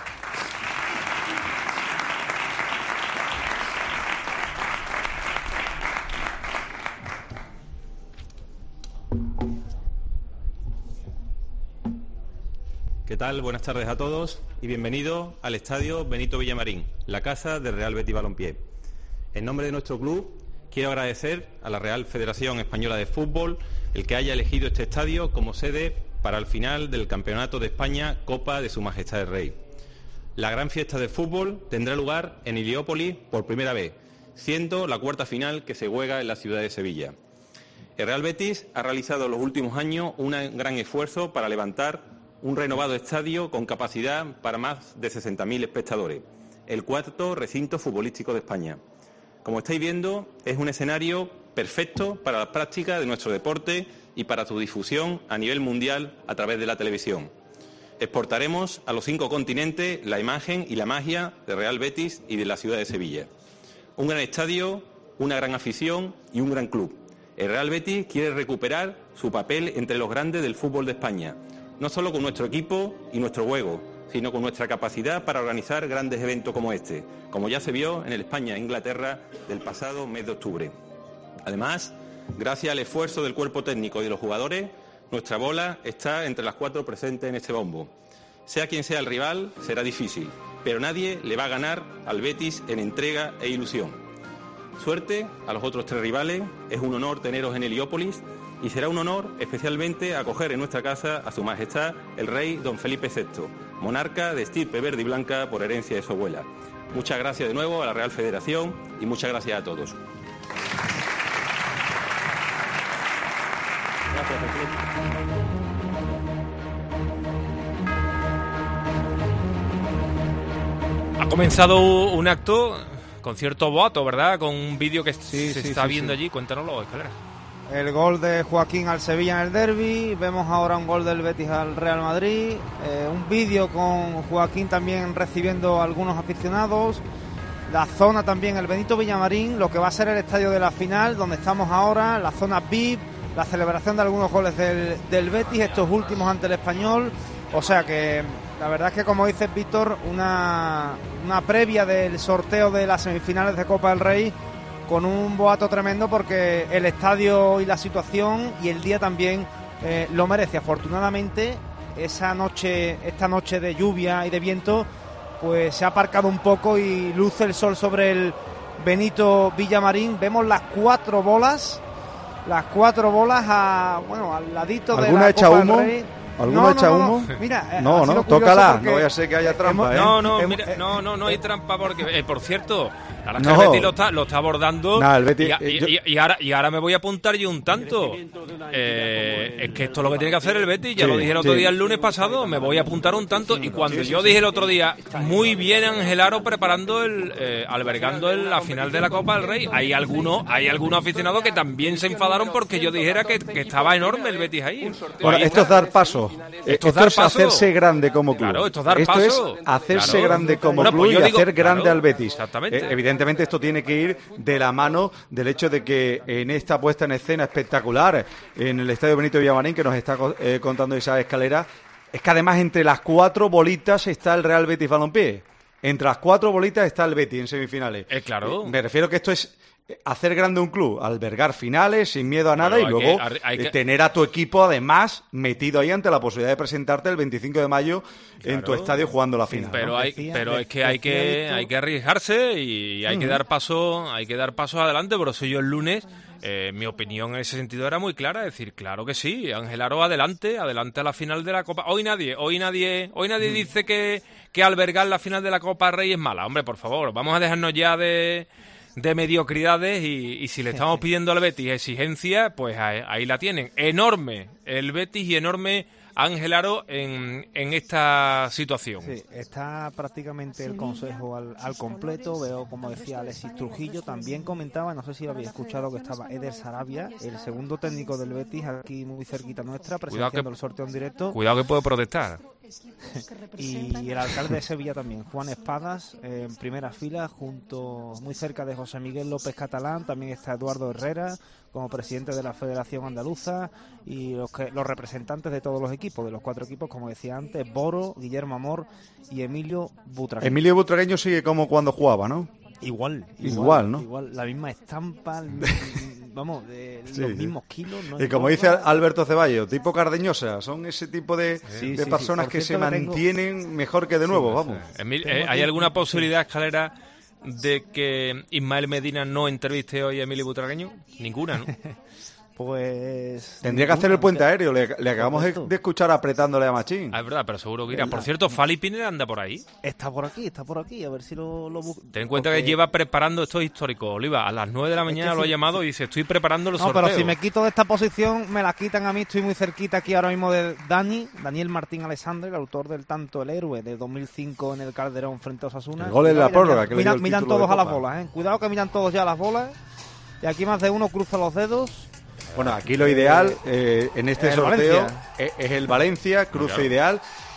¿Qué tal? Buenas tardes a todos y bienvenidos al Estadio Benito Villamarín, la casa del Real Betis Balompié. En nombre de nuestro club, quiero agradecer a la Real Federación Española de Fútbol el que haya elegido este estadio como sede para el final del Campeonato de España Copa de Su Majestad el Rey. La gran fiesta de fútbol tendrá lugar en Heliópolis por primera vez, siendo la cuarta final que se juega en la ciudad de Sevilla. El Real Betis ha realizado en los últimos años un gran esfuerzo para levantar un renovado estadio con capacidad para más de sesenta mil espectadores, el cuarto recinto futbolístico de España. Como estáis viendo, es un escenario perfecto para la práctica de nuestro deporte y para su difusión a nivel mundial a través de la televisión. Exportaremos a los cinco continentes la imagen y la magia de Real Betis y de la ciudad de Sevilla. Un gran estadio, una gran afición y un gran club. El Real Betis quiere recuperar su papel entre los grandes del fútbol de España, no solo con nuestro equipo y nuestro juego, sino con nuestra capacidad para organizar grandes eventos como este, como ya se vio en el España-Inglaterra del pasado mes de octubre. Además, gracias al esfuerzo del cuerpo técnico y de los jugadores, nuestra bola está entre las cuatro presentes en este bombo. Sea quien sea el rival, será difícil, pero nadie le va a ganar al Betis en entrega e ilusión. Suerte a los otros tres rivales, es un honor teneros en Heliópolis y será un honor especialmente acoger en nuestra casa a Su Majestad el Rey Don Felipe sexto, monarca de estirpe verde y blanca por herencia de su abuela. Muchas gracias de nuevo a la Real Federación y muchas gracias a todos. Ha comenzado un acto con cierto boato, ¿verdad? Con un vídeo que sí, se sí, está sí, viendo sí. allí. Cuéntanoslo, Escalera. El gol de Joaquín al Sevilla en el derbi, vemos ahora un gol del Betis al Real Madrid, eh, un vídeo con Joaquín también recibiendo a algunos aficionados, la zona también, el Benito Villamarín, lo que va a ser el estadio de la final, donde estamos ahora, la zona V I P, la celebración de algunos goles del, del Betis, estos últimos ante el Español, o sea que la verdad es que, como dices, Víctor, una, una previa del sorteo de las semifinales de Copa del Rey, con un boato tremendo porque el estadio y la situación y el día también eh, lo merece. Afortunadamente, esa noche, esta noche de lluvia y de viento, pues se ha aparcado un poco y luce el sol sobre el Benito Villamarín. Vemos las cuatro bolas, las cuatro bolas a, bueno, al ladito de la ¿Alguna hecha Copa humo? del Rey. ¿Alguno no, echa no, humo? No, mira, no, no, tócala, no vaya a ser que haya trampa, ¿eh? No, no, mira, no, no, no hay trampa porque, eh, por cierto, ahora que no. el Betis lo está, lo está abordando nah, el Betis, y, y, yo... y, y, ahora, y ahora me voy a apuntar yo un tanto. Eh, es que esto es lo que tiene que hacer el Betis, ya sí, lo dije el otro sí. día, el lunes pasado, me voy a apuntar un tanto y cuando yo dije el otro día, muy bien Ángel Aro preparando el, eh, albergando el, la final de la Copa del Rey, hay algunos, hay algunos aficionados que también se enfadaron porque yo dijera que, que estaba enorme el Betis ahí. Bueno, ahí esto es dar paso. Esto, esto es, dar es paso. hacerse grande como club. Claro, esto es dar esto paso. es hacerse claro. grande como bueno, club pues y digo, hacer grande claro, al Betis. Exactamente. Eh, evidentemente esto tiene que ir de la mano del hecho de que en esta puesta en escena espectacular en el Estadio Benito Villamarín que nos está eh, contando esa escalera, es que además entre las cuatro bolitas está el Real Betis Balompié. Entre las cuatro bolitas está el Betis en semifinales. Eh, claro. Eh, me refiero que esto es hacer grande un club, albergar finales sin miedo a nada, bueno, y luego que, hay que... tener a tu equipo además metido ahí ante la posibilidad de presentarte el veinticinco de mayo claro. en tu estadio jugando la final. Pero ¿no? hay, decía, pero de, es que hay que hay que arriesgarse y hay uh-huh. que dar paso, hay que dar pasos adelante. Por eso yo el lunes eh, mi opinión en ese sentido era muy clara, es decir, claro que sí, Ángel Aro adelante, adelante a la final de la Copa. Hoy nadie, hoy nadie, hoy nadie uh-huh. dice que que albergar la final de la Copa Rey es mala. Hombre, por favor, vamos a dejarnos ya de de mediocridades y, y si le estamos pidiendo al Betis exigencia, pues ahí, ahí la tienen. Enorme el Betis y enorme Ángel Aro en, en esta situación. Sí, está prácticamente el consejo al, al completo. Veo, como decía Alexis Trujillo, también comentaba, no sé si lo había escuchado, que estaba Eder Sarabia, el segundo técnico del Betis, aquí muy cerquita nuestra, presenciando el sorteo en directo. Cuidado que puede protestar. Y el alcalde de Sevilla también, Juan Espadas, eh, en primera fila, junto muy cerca de José Miguel López Catalán. También está Eduardo Herrera como presidente de la Federación Andaluza y los, que, los representantes de todos los equipos, de los cuatro equipos, como decía antes, Boro, Guillermo Amor y Emilio Butragueño. Emilio Butragueño sigue como cuando jugaba, ¿no? Igual, igual, igual, ¿no? Igual, la misma estampa, el, vamos, de sí, los sí. mismos kilos. No y como dice Alberto Ceballos, tipo Cardeñosa, son ese tipo de, sí, de sí, personas sí. que se que mantienen tengo... mejor que de nuevo, sí, vamos. Emil, eh, ¿Hay alguna posibilidad, Escalera, de que Ismael Medina no entreviste hoy a Emilio Butragueño? Ninguna, ¿no? Pues... Tendría que hacer el puente aéreo, le, le acabamos de, de escuchar apretándole a Machín. Ah, es verdad, pero seguro que irá. Por cierto, Fali Pineda anda por ahí. Está por aquí, está por aquí, a ver si lo... lo bu- Ten en cuenta porque... que lleva preparando esto histórico, Oliva. A las nueve de la mañana es que lo sí, ha llamado sí. y dice, estoy preparando los no, sorteos. pero si me quito de esta posición, me la quitan a mí. Estoy muy cerquita aquí ahora mismo de Dani, Daniel Martín Alessandre, el autor del tanto El Héroe de dos mil cinco en el Calderón frente a Osasuna. El gol en la prórroga. Que Miran, le dio el miran título todos de a las Copa. bolas, ¿eh? Cuidado que miran todos ya a las bolas. Y aquí más de uno cruza los dedos. Bueno, aquí lo ideal eh, en este el sorteo Valencia. es, es el Valencia, cruce Claro. ideal.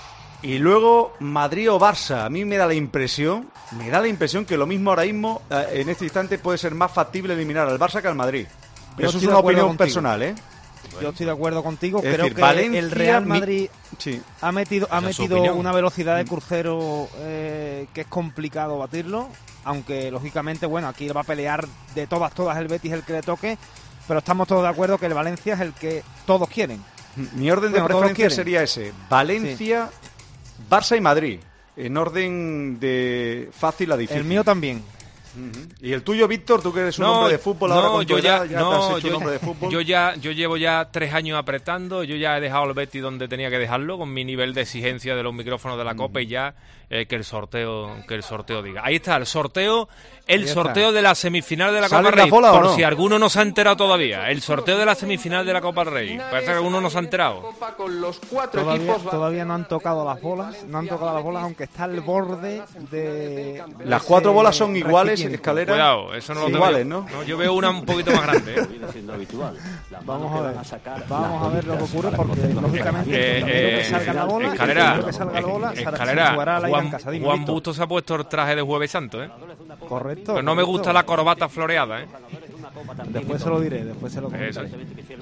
Y luego Madrid o Barça. A mí me da la impresión, me da la impresión que lo mismo ahora mismo, eh, en este instante, puede ser más factible eliminar al Barça que al Madrid. Yo Eso es estoy de una acuerdo opinión contigo. personal, ¿eh? Yo estoy de acuerdo contigo. Es Creo decir, que Valencia, el Real mi- Madrid Sí. ha metido, ha Esa es su metido opinión. una velocidad de crucero eh, que es complicado batirlo. Aunque, lógicamente, bueno, aquí va a pelear de todas, todas el Betis el que le toque. Pero estamos todos de acuerdo que el Valencia es el que todos quieren. Mi orden de Bueno, todos preferencia quieren. sería ese. Valencia, Barça y Madrid. En orden de fácil a difícil. El mío también. Uh-huh. ¿Y el tuyo, Víctor? Tú que eres un No, hombre de fútbol no, ahora con tu yo ya, edad, ya no, te has hecho yo, un hombre de fútbol. yo ya, yo llevo ya tres años apretando, yo ya he dejado el Betis donde tenía que dejarlo, con mi nivel de exigencia de los micrófonos de la Copa y ya eh, que el sorteo, que el sorteo diga. Ahí está, el sorteo, el Ahí sorteo está. de la semifinal de la ¿Sale Copa en la Rey, bola o por no? si alguno no se ha enterado todavía. El sorteo de la semifinal de la Copa del Rey. Parece que alguno no se ha enterado. Con los cuatro Todavía, equipos todavía no han tocado las bolas, no han tocado las bolas, aunque está al borde de... Las de cuatro ese bolas son iguales, recipiente. Escalera. Cuidado, eso no lo tengo Iguales, yo. ¿no? No, yo veo una un poquito más grande. ¿eh? Vamos a ver, vamos a ver lo que ocurre porque lógicamente Eh, primero eh, que salga la bola, Escalera, primero que salga la bola, se- se Escalera, jugará la ida en Juan, casa. Dime, Juan Víctor. Bustos se ha puesto el traje de Jueves Santo, ¿eh? Correcto. Pero no me correcto. gusta la corbata floreada, ¿eh? Después se lo diré, después se lo Eso. comentaré.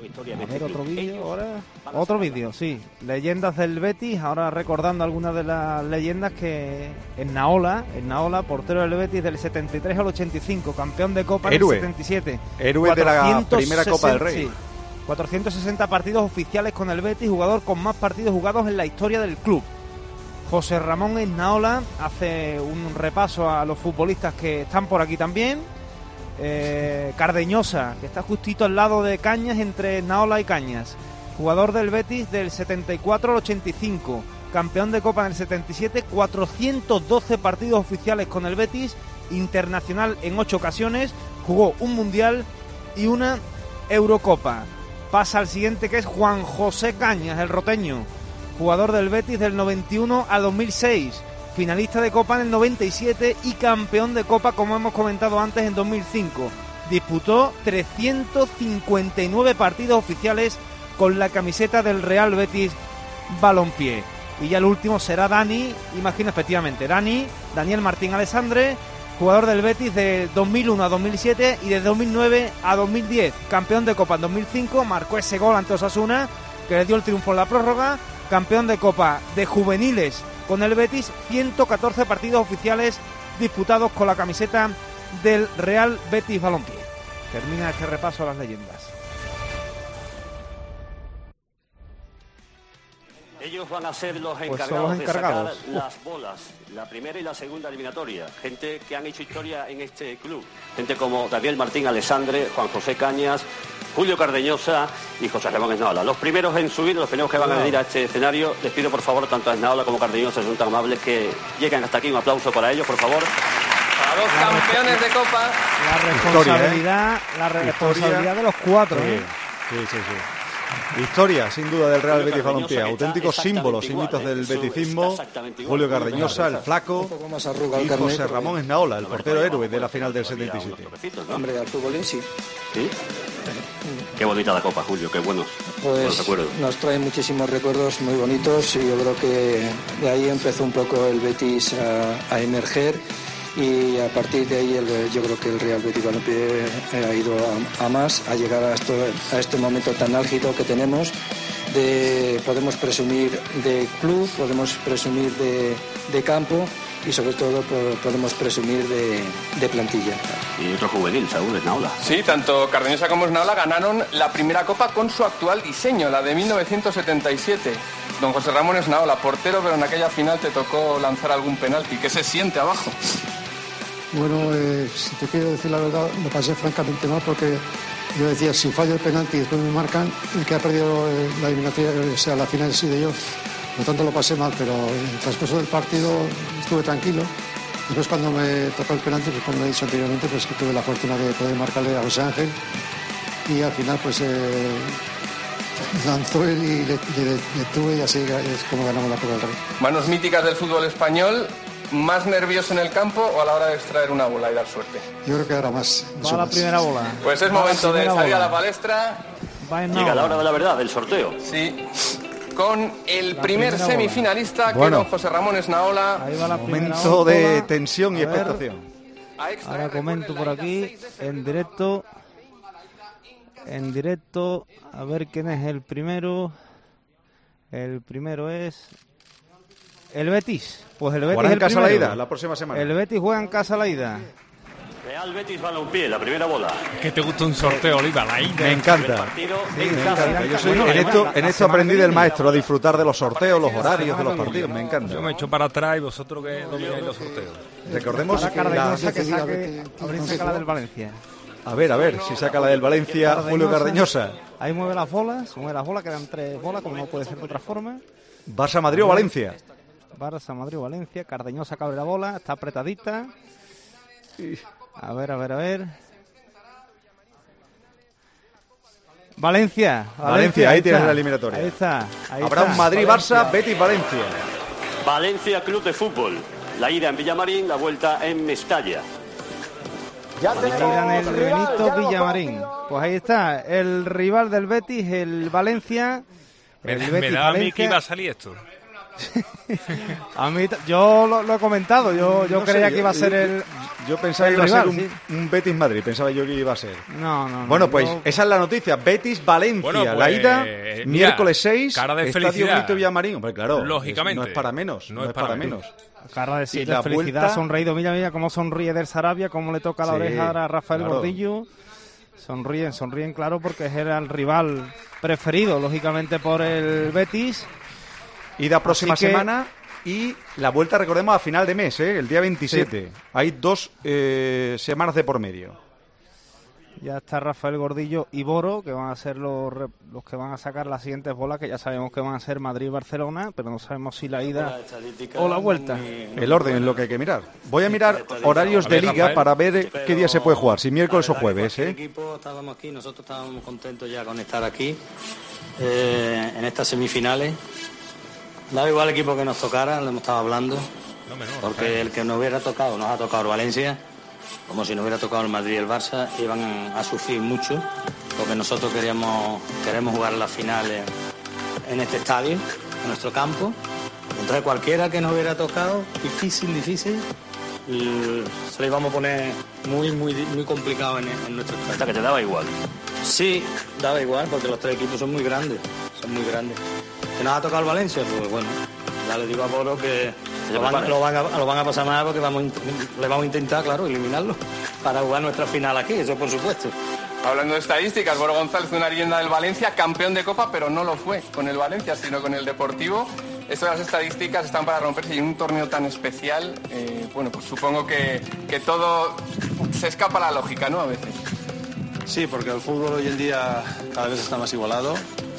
A ver, otro vídeo ahora. Otro vídeo, sí. Leyendas del Betis, ahora recordando algunas de las leyendas que en Naola, en Naola, portero del Betis del setenta y tres al ochenta y cinco, campeón de Copa en Héroe. el setenta y siete. Héroe de la cuatrocientos primera Copa del Rey. sí, cuatrocientos sesenta partidos oficiales con el Betis, jugador con más partidos jugados en la historia del club. José Ramón Esnaola hace un repaso a los futbolistas que están por aquí también. Eh, Cardeñosa, que está justito al lado de Cañas, entre Esnaola y Cañas. jugador del Betis del setenta y cuatro al ochenta y cinco, campeón de Copa en el setenta y siete, cuatrocientos doce partidos oficiales con el Betis, internacional en ocho ocasiones, jugó un Mundial y una Eurocopa. Pasa al siguiente, que es Juan José Cañas, el roteño, jugador del Betis del noventa y uno al dos mil seis, finalista de Copa en el noventa y siete y campeón de Copa, como hemos comentado antes, en dos mil cinco. Disputó trescientos cincuenta y nueve partidos oficiales con la camiseta del Real Betis Balompié. Y ya el último será Dani, imagino, efectivamente, Dani, Daniel Martín Alessandre, jugador del Betis de dos mil uno a dos mil siete y de dos mil nueve a dos mil diez, campeón de Copa en dos mil cinco, marcó ese gol ante Osasuna que le dio el triunfo en la prórroga, campeón de Copa de juveniles con el Betis, ciento catorce partidos oficiales disputados con la camiseta del Real Betis Balompié. Termina este repaso a las leyendas. Ellos van a ser los encargados, pues son los encargados de sacar las bolas, la primera y la segunda eliminatoria. Gente que han hecho historia en este club. Gente como Daniel Martín Alessandre, Juan José Cañas, Julio Cardeñosa y José Ramón Esnaola. Los primeros en subir, los primeros que van a venir a este escenario. Les pido por favor, tanto a Esnaola como a Cardeñosa, son tan amables que lleguen hasta aquí. Un aplauso para ellos, por favor. Para los campeones de Copa. La responsabilidad, ¿eh? la responsabilidad Historia. de los cuatro. Sí, ¿eh? sí, sí, sí. Historia, sin duda, del Real Betis Balompié. Auténticos símbolos y mitos del beticismo. Julio Cardeñosa, el flaco, y José Ramón Esnaola, el portero héroe de la final del setenta y siete. Hombre, al fútbol en sí. ¿Sí? Qué bonita la Copa, Julio, qué buenos, pues buenos nos trae muchísimos recuerdos muy bonitos y yo creo que de ahí empezó un poco el Betis a, a emerger. Y a partir de ahí el, yo creo que el Real Betis Balompié ha ido a, a más, a llegar a, esto, a este momento tan álgido que tenemos. De, podemos presumir de club, podemos presumir de, de campo y sobre todo podemos presumir de, de plantilla. Y otro juvenil, Saúl Esnaola. Sí, tanto Cardeñosa como Esnaola ganaron la primera Copa con su actual diseño, la de mil novecientos setenta y siete. Don José Ramón Esnaola, portero, pero en aquella final te tocó lanzar algún penalti. ¿Qué se siente abajo? Bueno, eh, si te quiero decir la verdad, lo pasé francamente mal porque yo decía, si fallo el penalti y después me marcan, el que ha perdido eh, la eliminatoria, o sea, la final he sido yo. Por lo tanto lo pasé mal, pero en el transcurso del partido estuve tranquilo. Después cuando me tocó el penalti, pues como he dicho anteriormente, pues que tuve la fortuna de poder marcarle a José Ángel y al final pues eh, lanzó él y le, le, le tuve y así es como ganamos la Copa del Rey. Manos míticas del fútbol español. ¿Más nervioso en el campo o a la hora de extraer una bola y dar suerte? Yo creo que ahora más. Va a la primera bola. Pues es Va momento de salir bola. a la palestra. Llega la hora de la verdad, del sorteo. Sí. Con el la primer semifinalista, bola. Bueno. que es don José Ramón Esnaola. Ahí va la Momento bola. de tensión y A ver. expectación. Ahora comento por aquí, en directo. En directo, a ver quién es el primero. El primero es el Betis. Pues el Betis Jugará es en el casa la primero. ida la próxima semana. El Betis juega en casa la ida. Real Betis Balompié, la primera bola. Que te gusta un sorteo, Oliva, la ida. Me encanta. Partido Sí, en me casa. encanta. Yo soy, Bueno, en esto, la- en la esto semana aprendí que del viene. maestro a disfrutar de los sorteos, los horarios de los partidos. Me encanta. Yo me echo para atrás y vosotros que domináis los sorteos. Recordemos Para la... Cardeñosa que saque, a ver si saca la del Valencia. A ver, a ver, si saca la del Valencia, Julio Cardeñosa. Ahí mueve las bolas, mueve las bolas, quedan tres bolas, como no puede ser de otra forma. Barça, Madrid o Valencia. Barça, Madrid o Valencia. Cardeñosa cabe la bola, está apretadita. A ver, a ver, a ver. Valencia. Valencia, ahí tienes está. la eliminatoria. Ahí está. Ahí Habrá está. un Madrid-Barça, Betis-Valencia. Valencia Club de Fútbol. La ida en Villamarín, la vuelta en Mestalla. Ahí dan el Benito Villamarín. Pues ahí está, el rival del Betis, el Valencia. El Me, Betis me da a mí Valencia. que iba a salir esto. A mí, t- yo lo, lo he comentado, yo, yo No creía sé, que iba a ser yo- el... Yo pensaba el que iba a ser rival, un, un Betis-Madrid, pensaba yo que iba a ser. No, no, no. Bueno, pues yo- esa es la noticia. Betis-Valencia, Bueno, pues, la ida, mira, miércoles seis, cara de Estadio felicidad. Benito Villamarín. Hombre, claro, Lógicamente. es- no es para menos, no, es para menos. Cara de, Y de la felicidad, vuelta- sonreído. Mira, mira cómo sonríe del Sarabia, cómo le toca la Sí, oreja a Rafael claro. Gordillo. Sonríen, sonríen, claro, porque era el rival preferido, lógicamente, por el Betis. Ida próxima Así que- semana y la vuelta, recordemos, a final de mes, ¿eh? El día veintisiete. Hay dos eh, semanas de por medio. Ya está Rafael Gordillo y Boro, que van a ser los, los que van a sacar las siguientes bolas, que ya sabemos que van a ser Madrid y Barcelona, pero no sabemos si la ida o la vuelta. El orden es lo que hay que mirar. Voy a mirar horarios de liga para ver qué día se puede jugar, si miércoles o jueves. ¿eh? Equipo, estábamos aquí, nosotros estábamos contentos ya con estar aquí eh, en estas semifinales. Daba igual el equipo que nos tocara, lo hemos estado hablando, no menor, porque el que nos hubiera tocado, nos ha tocado el Valencia, como si nos hubiera tocado el Madrid y el Barça, iban a sufrir mucho, porque nosotros queríamos, queremos jugar las finales en este estadio, en nuestro campo. Entonces cualquiera que nos hubiera tocado, difícil, difícil, se le íbamos a poner muy, muy, muy complicado en, en nuestro estadio. Hasta que te daba igual. Sí, daba igual, porque los tres equipos son muy grandes, son muy grandes. ¿Que nos ha tocado el Valencia? Pues bueno, ya le digo a Boro que lo van, lo, van a, lo van a pasar mal porque vamos, le vamos a intentar, claro, eliminarlo para jugar nuestra final aquí, eso por supuesto. Hablando de estadísticas, Boro González, una leyenda del Valencia, campeón de Copa, pero no lo fue con el Valencia, sino con el Deportivo. Estas estadísticas están para romperse y en un torneo tan especial, eh, bueno, pues supongo que, que todo se escapa a la lógica, ¿no? A veces. Sí, porque el fútbol hoy en día cada vez está más igualado.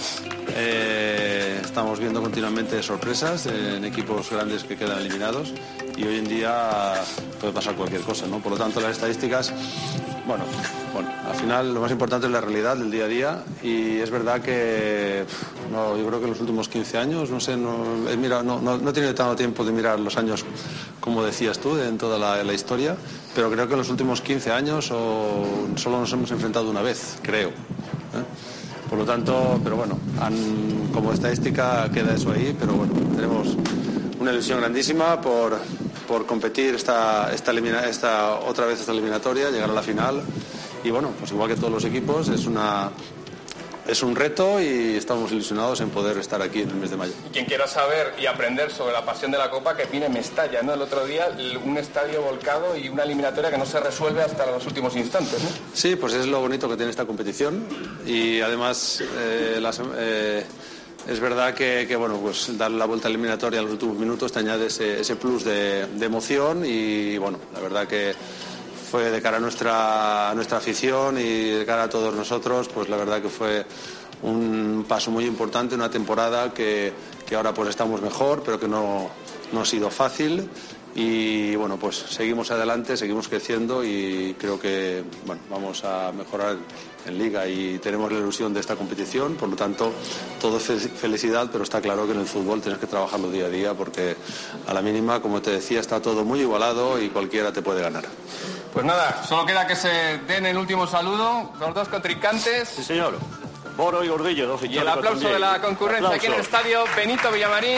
Eh, estamos viendo continuamente sorpresas en equipos grandes que quedan eliminados y hoy en día puede pasar cualquier cosa, ¿no? Por lo tanto, las estadísticas, bueno, bueno, al final lo más importante es la realidad del día a día y es verdad que no, yo creo que en los últimos quince años, no sé, no he, mirado, no, no, no he tenido tanto tiempo de mirar los años como decías tú en toda la, la historia, pero creo que en los últimos quince años o, solo nos hemos enfrentado una vez, creo. ¿eh? Por lo tanto, pero bueno, han, como estadística queda eso ahí, pero bueno, tenemos una ilusión grandísima por, por competir esta, esta, elimina, esta otra vez esta eliminatoria, llegar a la final y bueno, pues igual que todos los equipos es una es un reto y estamos ilusionados en poder estar aquí en el mes de mayo. Y quien quiera saber y aprender sobre la pasión de la Copa, que viene Mestalla, ¿no? El otro día, un estadio volcado y una eliminatoria que no se resuelve hasta los últimos instantes, ¿no? Sí, pues es lo bonito que tiene esta competición y además eh, las, eh, es verdad que, que bueno, pues dar la vuelta eliminatoria a los últimos minutos te añade ese, ese plus de, de emoción y bueno, la verdad que fue de cara a nuestra, a nuestra afición y de cara a todos nosotros, pues la verdad que fue un paso muy importante, una temporada que, que ahora pues estamos mejor, pero que no, no ha sido fácil y bueno, pues seguimos adelante, seguimos creciendo y creo que bueno, vamos a mejorar en Liga y tenemos la ilusión de esta competición, por lo tanto todo es felicidad, pero está claro que en el fútbol tienes que trabajarlo día a día porque a la mínima, como te decía, está todo muy igualado y cualquiera te puede ganar. Pues nada, solo queda que se den el último saludo los dos contrincantes. Sí, señor. Boro y Gordillo, dos y el aplauso de la concurrencia aquí en el estadio Benito Villamarín.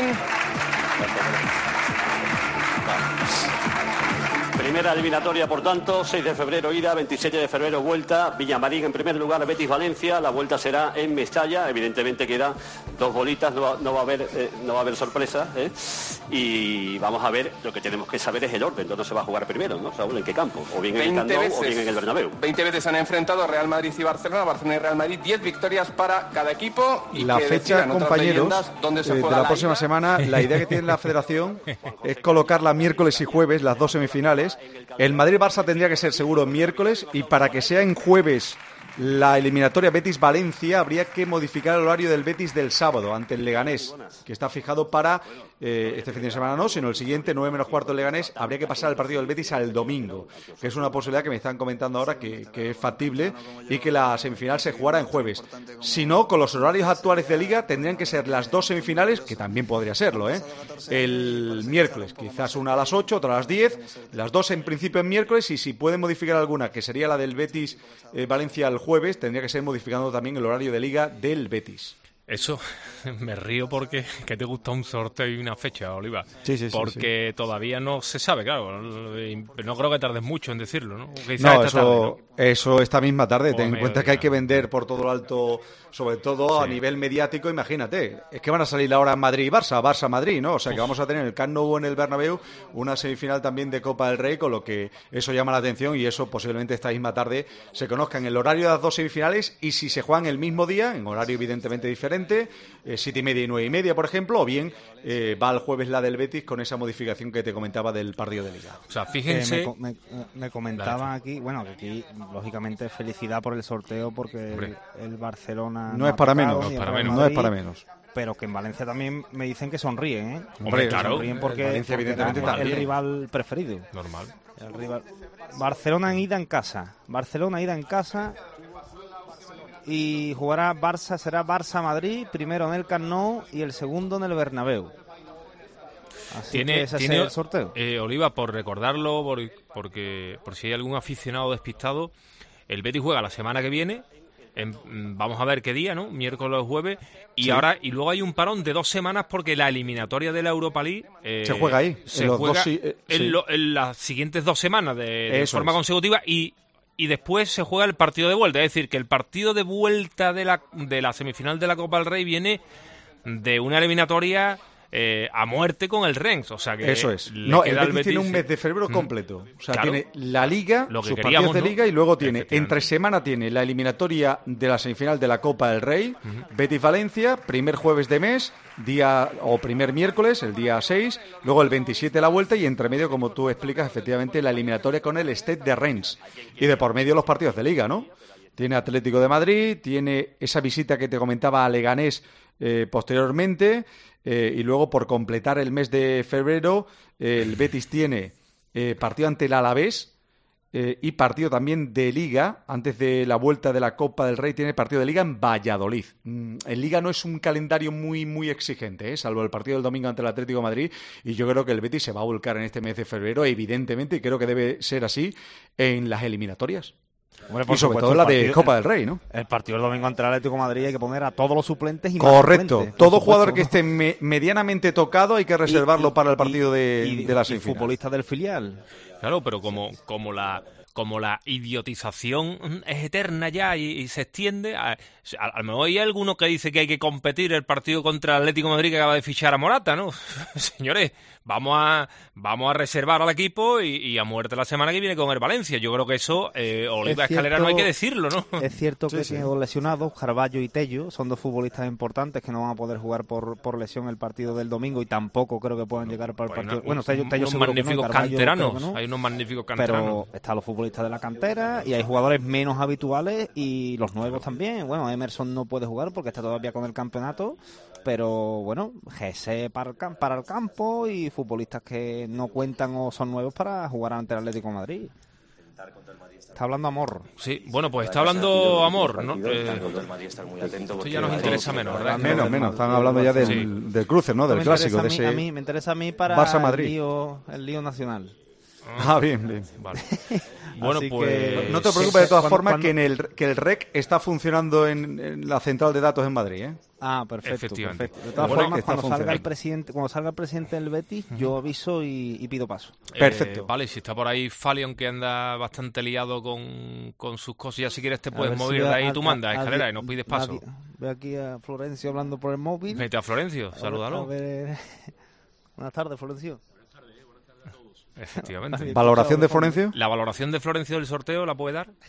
Primera eliminatoria, por tanto, seis de febrero ida, veintisiete de febrero vuelta, Villamarín en primer lugar, Betis Valencia, la vuelta será en Mestalla, evidentemente quedan dos bolitas, no va, no va a haber eh, no va a haber sorpresa, ¿eh? Y vamos a ver, lo que tenemos que saber es el orden, dónde se va a jugar primero, ¿no? Saúl, ¿en qué campo? O bien en el Camp Nou o bien en el Bernabéu. veinte veces han enfrentado Real Madrid y Barcelona, Barcelona y Real Madrid, diez victorias para cada equipo. Y la que fecha, compañeros, dónde se eh, de la, la próxima semana, la idea que tiene la federación es colocarla miércoles y jueves, las dos semifinales. El Madrid-Barça tendría que ser seguro miércoles y para que sea en jueves la eliminatoria Betis-Valencia habría que modificar el horario del Betis del sábado ante el Leganés, que está fijado para eh, este fin de semana no, sino el siguiente, nueve menos cuarto el Leganés. Habría que pasar el partido del Betis al domingo, que es una posibilidad que me están comentando ahora que, que es factible y que la semifinal se jugara en jueves. Si no, con los horarios actuales de Liga tendrían que ser las dos semifinales, que también podría serlo, ¿eh? el miércoles, quizás una a las ocho, otra a las diez, las dos en principio en miércoles y si pueden modificar alguna, que sería la del Betis-Valencia eh, al jueves, tendría que ser modificando también el horario de Liga del Betis. Eso, me río porque que te gusta un sorteo y una fecha, Oliva. Sí, sí, sí. Porque sí. Todavía no se sabe, claro. No creo que tardes mucho en decirlo, ¿no? Quizás no, esta eso, tarde, ¿no? Eso esta misma tarde. Ten en cuenta que hay que vender por todo lo alto, sobre todo sí. A nivel mediático, imagínate. Es que van a salir ahora Madrid y Barça, Barça-Madrid, ¿no? O sea, Uf. que vamos a tener en el Camp Nou o en el Bernabéu una semifinal también de Copa del Rey, con lo que eso llama la atención y eso posiblemente esta misma tarde se conozcan el horario de las dos semifinales y si se juegan el mismo día, en horario evidentemente diferente, diferente, eh, siete y media y nueve y media, por ejemplo, o bien eh, va el jueves la del Betis con esa modificación que te comentaba del partido de Liga. O sea, fíjense... Eh, me, me, me comentaban aquí, bueno, que aquí, lógicamente, felicidad por el sorteo porque el, el Barcelona... No, no es para menos, no es para menos, no es para menos. Pero que en Valencia también me dicen que sonríen, ¿eh? Hombre, claro. Sonríen porque, Valencia, porque evidentemente, era también. el rival preferido. Normal. El rival. Barcelona en ida en casa. Barcelona ida en casa. Y jugará Barça, será Barça-Madrid, primero en el Camp Nou y el segundo en el Bernabéu. Así tiene, que ese tiene es el sorteo. Eh, Oliva, por recordarlo, por, porque por si hay algún aficionado despistado, el Betis juega la semana que viene. En, vamos a ver qué día, ¿no? Miércoles o jueves. Y sí. ahora y luego hay un parón de dos semanas porque la eliminatoria de la Europa League eh, se juega ahí. Se en los juega dos, eh, en, sí. lo, en las siguientes dos semanas de, de forma es. consecutiva y y después se juega el partido de vuelta. Es decir, que el partido de vuelta de la de la semifinal de la Copa del Rey viene de una eliminatoria eh, a muerte con el Rennes, o sea que eso es. No, el Betis, Betis tiene un mes de febrero completo, o sea, claro, tiene la Liga, lo que sus queríamos, partidos de ¿no? Liga y luego tiene entre semana tiene la eliminatoria de la semifinal de la Copa del Rey, uh-huh. Betis Valencia, primer jueves de mes, día o primer miércoles, el día seis, luego el veintisiete la vuelta y entre medio, como tú explicas, efectivamente la eliminatoria con el Stade de Rennes y de por medio los partidos de Liga, ¿no? Tiene Atlético de Madrid, tiene esa visita que te comentaba a Leganés eh, posteriormente. Eh, y luego, por completar el mes de febrero, eh, el Betis tiene eh, partido ante el Alavés eh, y partido también de Liga. Antes de la vuelta de la Copa del Rey tiene partido de Liga en Valladolid. Mm, en Liga no es un calendario muy muy exigente, ¿eh? Salvo el partido del domingo ante el Atlético de Madrid. Y yo creo que el Betis se va a volcar en este mes de febrero, evidentemente, y creo que debe ser así en las eliminatorias. Hombre, y sobre todo la de partido, Copa del Rey, ¿no? El partido del domingo ante el Atlético de Madrid hay que poner a todos los suplentes y correcto, suplentes, todo jugador que esté me, medianamente tocado hay que reservarlo y, y, para el partido y, de, y, de la y semifinal. Futbolistas del filial. Claro, pero como, como la como la idiotización es eterna ya y, y se extiende, a, a, a lo mejor hay alguno que dice que hay que competir el partido contra el Atlético de Madrid que acaba de fichar a Morata, ¿no? Señores, vamos a vamos a reservar al equipo y, y a muerte la semana que viene con el Valencia. Yo creo que eso, eh, Oliva es Escalera, cierto, no hay que decirlo, ¿no? Es cierto que sí, tiene sí. dos lesionados, Carballo y Tello, son dos futbolistas importantes que no van a poder jugar por, por lesión el partido del domingo y tampoco creo que puedan llegar para el pues partido. Una, bueno, Tello, Tello unos seguro magníficos que no, Carballo, canteranos, creo que no, hay unos magníficos canteranos. Pero están los futbolistas de la cantera y hay jugadores menos habituales y los nuevos también. Bueno, Emerson no puede jugar porque está todavía con el campeonato, pero bueno, G C para el, para el campo y futbolistas que no cuentan o son nuevos para jugar ante el Atlético de Madrid. Está hablando Amor. Sí, bueno, pues está hablando Amor, ¿no? Eh, esto ya nos interesa menos, ¿verdad? Menos, menos. Están hablando ya del, sí. del cruce, ¿no? Del clásico. De ese a mí, me interesa a mí para Barça-Madrid. El lío, el lío nacional. Ah, bien, bien. Vale. Bueno, Así pues... que, no te preocupes de todas cuando, formas cuando... que en el que el R E C está funcionando en, en la central de datos en Madrid, ¿eh? Ah, perfecto, perfecto. De todas bueno, formas, cuando salga el presidente, cuando salga el presidente del Betis, uh-huh. yo aviso y, y pido paso. Eh, perfecto. Vale, si está por ahí Falion, que anda bastante liado con, con sus cosas, ya si quieres te puedes mover si de ahí, a, tú mandas, a, Escalera, a, y nos pides paso. Nadie, ve aquí a Florencio hablando por el móvil. Vete a Florencio, salúdalo. A ver, buenas tardes, Florencio. Efectivamente. ¿Valoración de Florencio? ¿La valoración de Florencio del sorteo la puede dar?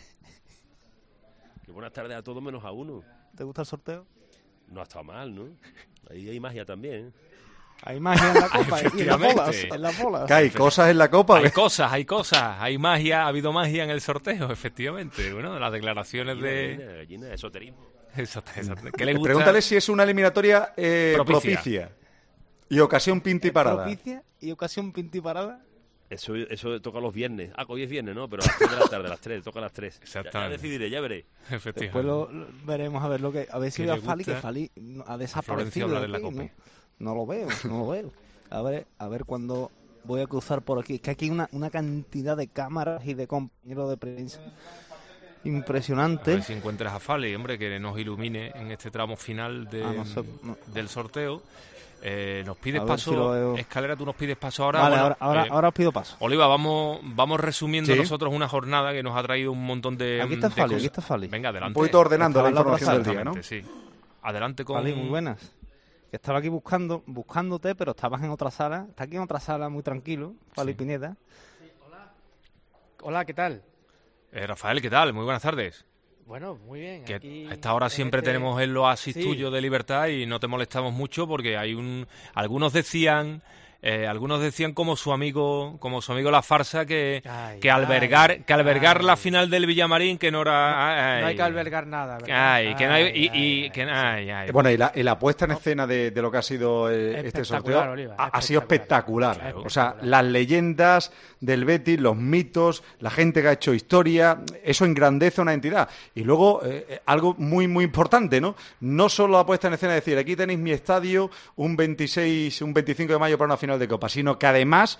Que buenas tardes a todos menos a uno. ¿Te gusta el sorteo? No ha estado mal, ¿no? Ahí hay magia también. Hay magia en la copa y en las bolas. En las bolas. ¿Que hay cosas en la copa? Hay cosas, hay cosas. Hay magia, ha habido magia en el sorteo, efectivamente. Bueno, las declaraciones gallina, de... Gallina, gallina, esoterismo. Exactamente. ¿Qué le gusta? Pregúntale si es una eliminatoria eh, propicia. propicia. Y ocasión pinti parada. Propicia y ocasión pinti parada. Eso, eso toca los viernes. Ah, hoy es viernes, ¿no? Pero a las tres de la tarde, a las tres, toca a las tres. Exactamente. Ya, ya decidiré, ya veré. Efectivamente. Después lo, lo veremos a ver lo que... A ver si veo a Fali, que Fali ha desaparecido. De la Copa. ¿no? no lo veo, no lo veo. A ver, a ver cuando voy a cruzar por aquí. Es que aquí hay una, una cantidad de cámaras y de compañeros de prensa impresionante. A ver si encuentras a Fali, hombre, que nos ilumine en este tramo final de, ah, no sé, no. del sorteo. Eh, nos pides a paso, si Escalera, tú nos pides paso ahora. Vale, bueno, ahora, ahora, eh, ahora os pido paso. Oliva, vamos vamos resumiendo ¿Sí? nosotros una jornada que nos ha traído un montón de Aquí está de Fali, cosas. aquí está Fali. Venga, adelante. Un poquito ordenando la Estaba información del día, ¿no? Sí. Adelante con... Fali, muy buenas. Que estaba aquí buscando, buscándote, pero estabas en otra sala. Está aquí en otra sala muy tranquilo, Fali sí. Pineda. Hola. Hola, ¿qué tal? Eh, Rafael, ¿qué tal? Muy buenas tardes. Bueno, muy bien. Que aquí, a esta hora siempre este... tenemos el oasis sí. tuyo de libertad y no te molestamos mucho porque hay un... Algunos decían... Eh, algunos decían como su amigo como su amigo La Farsa que, ay, que albergar ay, que albergar ay. la final del Villamarín que no era ay, no hay que albergar nada, ¿verdad? ay, que no hay, y, ay, y ay, que sí. ay, ay. Bueno, y la, y la puesta en escena de, de lo que ha sido eh, este sorteo Oliva, ha, ha sido espectacular. espectacular. O sea, las leyendas del Betis, los mitos, la gente que ha hecho historia, eso engrandece a una entidad. Y luego, eh, algo muy, muy importante, ¿no? No solo la puesta en escena de decir, aquí tenéis mi estadio un veintiséis, un veinticinco de mayo para una final de Copa, sino que además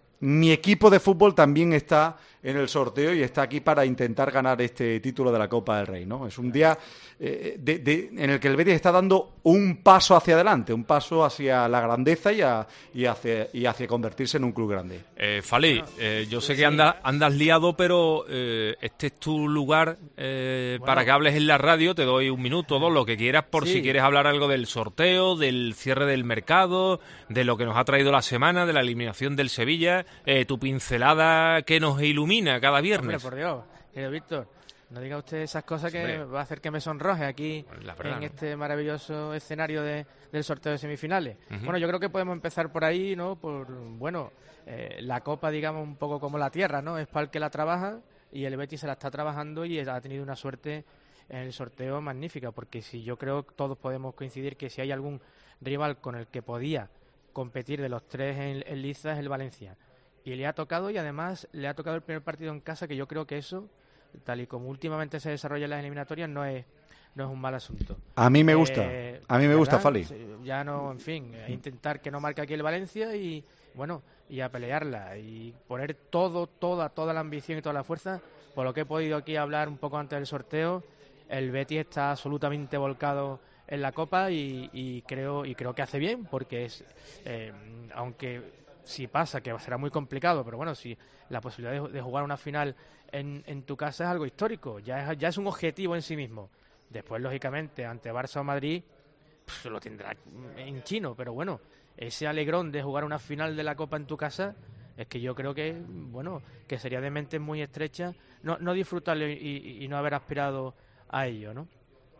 mi equipo de fútbol también está en el sorteo y está aquí para intentar ganar este título de la Copa del Rey, ¿no? Es un día eh, de, de, en el que el Betis está dando un paso hacia adelante, un paso hacia la grandeza y, a, y, hacia, y hacia convertirse en un club grande. Eh, Fali, eh, yo sé que andas, andas liado, pero eh, este es tu lugar eh, bueno. para que hables en la radio. Te doy un minuto o dos, lo que quieras, por sí. si quieres hablar algo del sorteo, del cierre del mercado, de lo que nos ha traído la semana, de la eliminación del Sevilla, eh, tu pincelada que nos ilumina cada viernes. Hombre, por Dios, querido Víctor, no diga usted esas cosas que Hombre. va a hacer que me sonroje aquí verdad, en ¿no? este maravilloso escenario de, del sorteo de semifinales. Uh-huh. Bueno, yo creo que podemos empezar por ahí, ¿no? Por, bueno, eh, la Copa, digamos, un poco como la tierra, ¿no? Es para el que la trabaja y el Betis se la está trabajando y ha tenido una suerte en el sorteo magnífica, porque si yo creo que todos podemos coincidir que si hay algún rival con el que podía competir de los tres en, en liza es el Valencia. Y le ha tocado, y además le ha tocado el primer partido en casa, que yo creo que eso, tal y como últimamente se desarrolla en las eliminatorias, no es no es un mal asunto. A mí me gusta, eh, a mí me ¿verdad? gusta, Fali. Ya no, en fin, a intentar que no marque aquí el Valencia y, bueno, y a pelearla y poner todo, toda, toda la ambición y toda la fuerza. Por lo que he podido aquí hablar un poco antes del sorteo, el Betis está absolutamente volcado en la Copa y, y creo y creo que hace bien, porque es eh, aunque si pasa, que será muy complicado, pero bueno, si la posibilidad de, de jugar una final en, en tu casa es algo histórico, ya es, ya es un objetivo en sí mismo. Después, lógicamente, ante Barça o Madrid, pues, lo tendrá en chino, pero bueno, ese alegrón de jugar una final de la Copa en tu casa es que yo creo que, bueno, que sería de mente muy estrecha no, no disfrutarlo y, y, y no haber aspirado a ello, ¿no?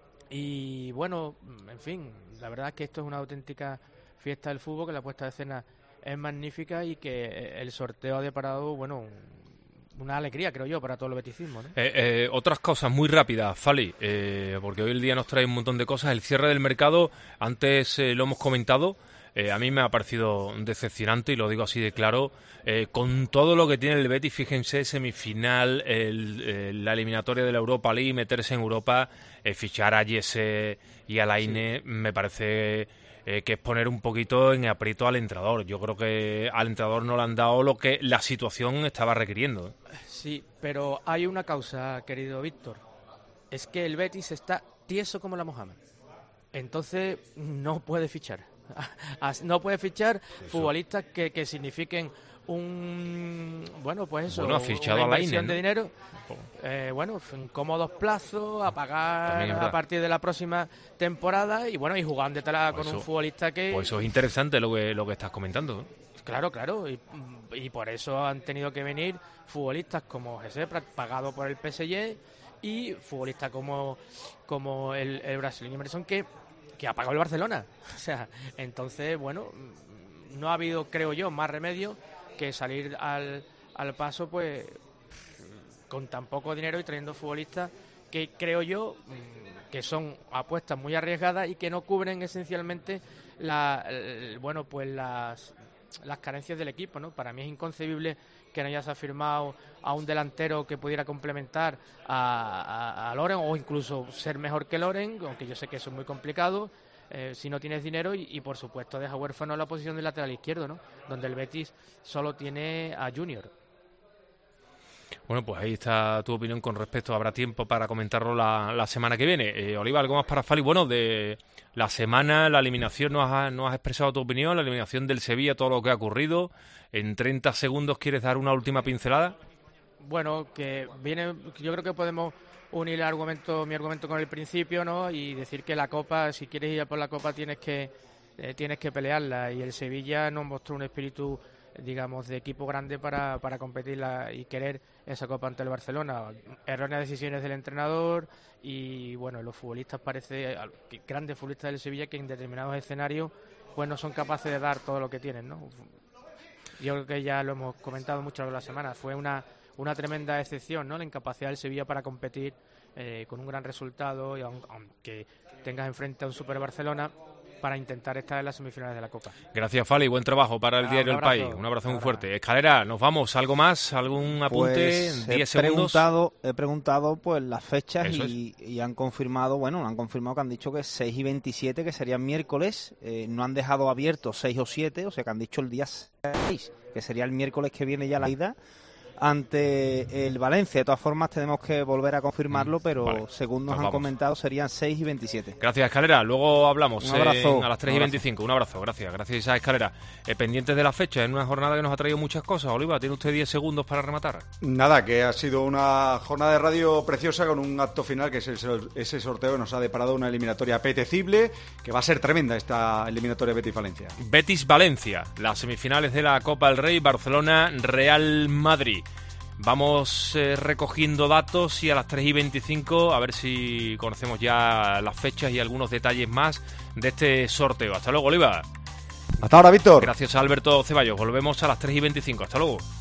Y bueno, en fin, la verdad es que esto es una auténtica fiesta del fútbol, que la puesta de escena es magnífica y que el sorteo ha deparado, bueno, una alegría, creo yo, para todo el beticismo, ¿no? Eh, eh, otras cosas muy rápidas, Fali, eh, porque hoy el día nos trae un montón de cosas. El cierre del mercado, antes eh, lo hemos comentado, eh, a mí me ha parecido decepcionante y lo digo así de claro. Eh, con todo lo que tiene el Betis, fíjense, semifinal, el, el, la eliminatoria de la Europa League, meterse en Europa, eh, fichar a Jesse y a Laine, sí. me parece... Eh, que es poner un poquito en aprieto al entrenador. Yo creo que al entrenador no le han dado lo que la situación estaba requiriendo. Sí, pero hay una causa, querido Víctor. Es que el Betis está tieso como la Mohamed. Entonces no puede fichar. No puede fichar eso. Futbolistas que, que signifiquen un... Bueno, pues eso, bueno, ha fichado una a inversión Laine, de ¿no? dinero. Eh, bueno, en cómodos plazos, a pagar a partir de la próxima temporada y bueno, y jugándotela con eso, un futbolista que... Pues eso es interesante lo que, lo que estás comentando. Claro, claro, y, y por eso han tenido que venir futbolistas como Jesse, pagado por el P S G, y futbolistas como, como el, el brasileño Emerson, que, que ha pagado el Barcelona. O sea, entonces, bueno, no ha habido, creo yo, más remedio que salir al, al paso, pues, con tan poco dinero y trayendo futbolistas que creo yo que son apuestas muy arriesgadas y que no cubren esencialmente la, el, bueno, pues las, las carencias del equipo, ¿no? Para mí es inconcebible que no hayas firmado a un delantero que pudiera complementar a, a, a Loren o incluso ser mejor que Loren, aunque yo sé que eso es muy complicado. Eh, si no tienes dinero y, y por supuesto deja huérfano la posición del lateral izquierdo, ¿no? Donde el Betis solo tiene a Junior. Bueno, pues ahí está tu opinión con respecto. Habrá tiempo para comentarlo la, la semana que viene. Eh, Oliva, ¿algo más para Fali? Bueno, de la semana, la eliminación, ¿no has, no has expresado tu opinión? La eliminación del Sevilla, todo lo que ha ocurrido. En treinta segundos, ¿quieres dar una última pincelada? Bueno, que viene, yo creo que podemos unir el argumento, mi argumento con el principio, ¿no? Y decir que la Copa, si quieres ir a por la Copa, tienes que eh, tienes que pelearla. Y el Sevilla nos mostró un espíritu digamos, de equipo grande para, para competir la, y querer esa Copa ante el Barcelona. Erróneas decisiones del entrenador y, bueno, los futbolistas, parece, grandes futbolistas del Sevilla que en determinados escenarios pues no son capaces de dar todo lo que tienen, ¿no? Yo creo que ya lo hemos comentado mucho a lo largo de la semana. Fue una, una tremenda excepción, ¿no?, la incapacidad del Sevilla para competir eh, con un gran resultado, y aunque tengas enfrente a un Super Barcelona, para intentar estar en las semifinales de la Copa. Gracias, Fali, buen trabajo para el ah, diario El País. Un abrazo muy fuerte. Escalera, nos vamos. ¿Algo más? ¿Algún apunte? Pues en diez segundos. Preguntado, he preguntado pues las fechas y, y han confirmado, bueno, han confirmado que han dicho que seis y veintisiete, que serían miércoles. Eh, no han dejado abiertos seis o siete, o sea que han dicho el día seis, que sería el miércoles que viene ya la ida ante el Valencia. De todas formas tenemos que volver a confirmarlo, pero vale, según nos, nos han vamos. comentado serían seis y veintisiete. Gracias, Escalera, luego hablamos. Un abrazo. En, a las tres y veinticinco, un abrazo, gracias, gracias a Escalera. Eh, pendientes de la fecha, en una jornada que nos ha traído muchas cosas. Oliva, tiene usted diez segundos para rematar. Nada, que ha sido una jornada de radio preciosa con un acto final que es el, ese sorteo que nos ha deparado una eliminatoria apetecible, que va a ser tremenda esta eliminatoria Betis-Valencia. Betis-Valencia, las semifinales de la Copa del Rey, Barcelona-Real Madrid. Vamos eh, recogiendo datos y a las tres y veinticinco a ver si conocemos ya las fechas y algunos detalles más de este sorteo. Hasta luego, Oliva. Hasta ahora, Víctor. Gracias a Alberto Ceballos. Volvemos a las tres y veinticinco. Hasta luego.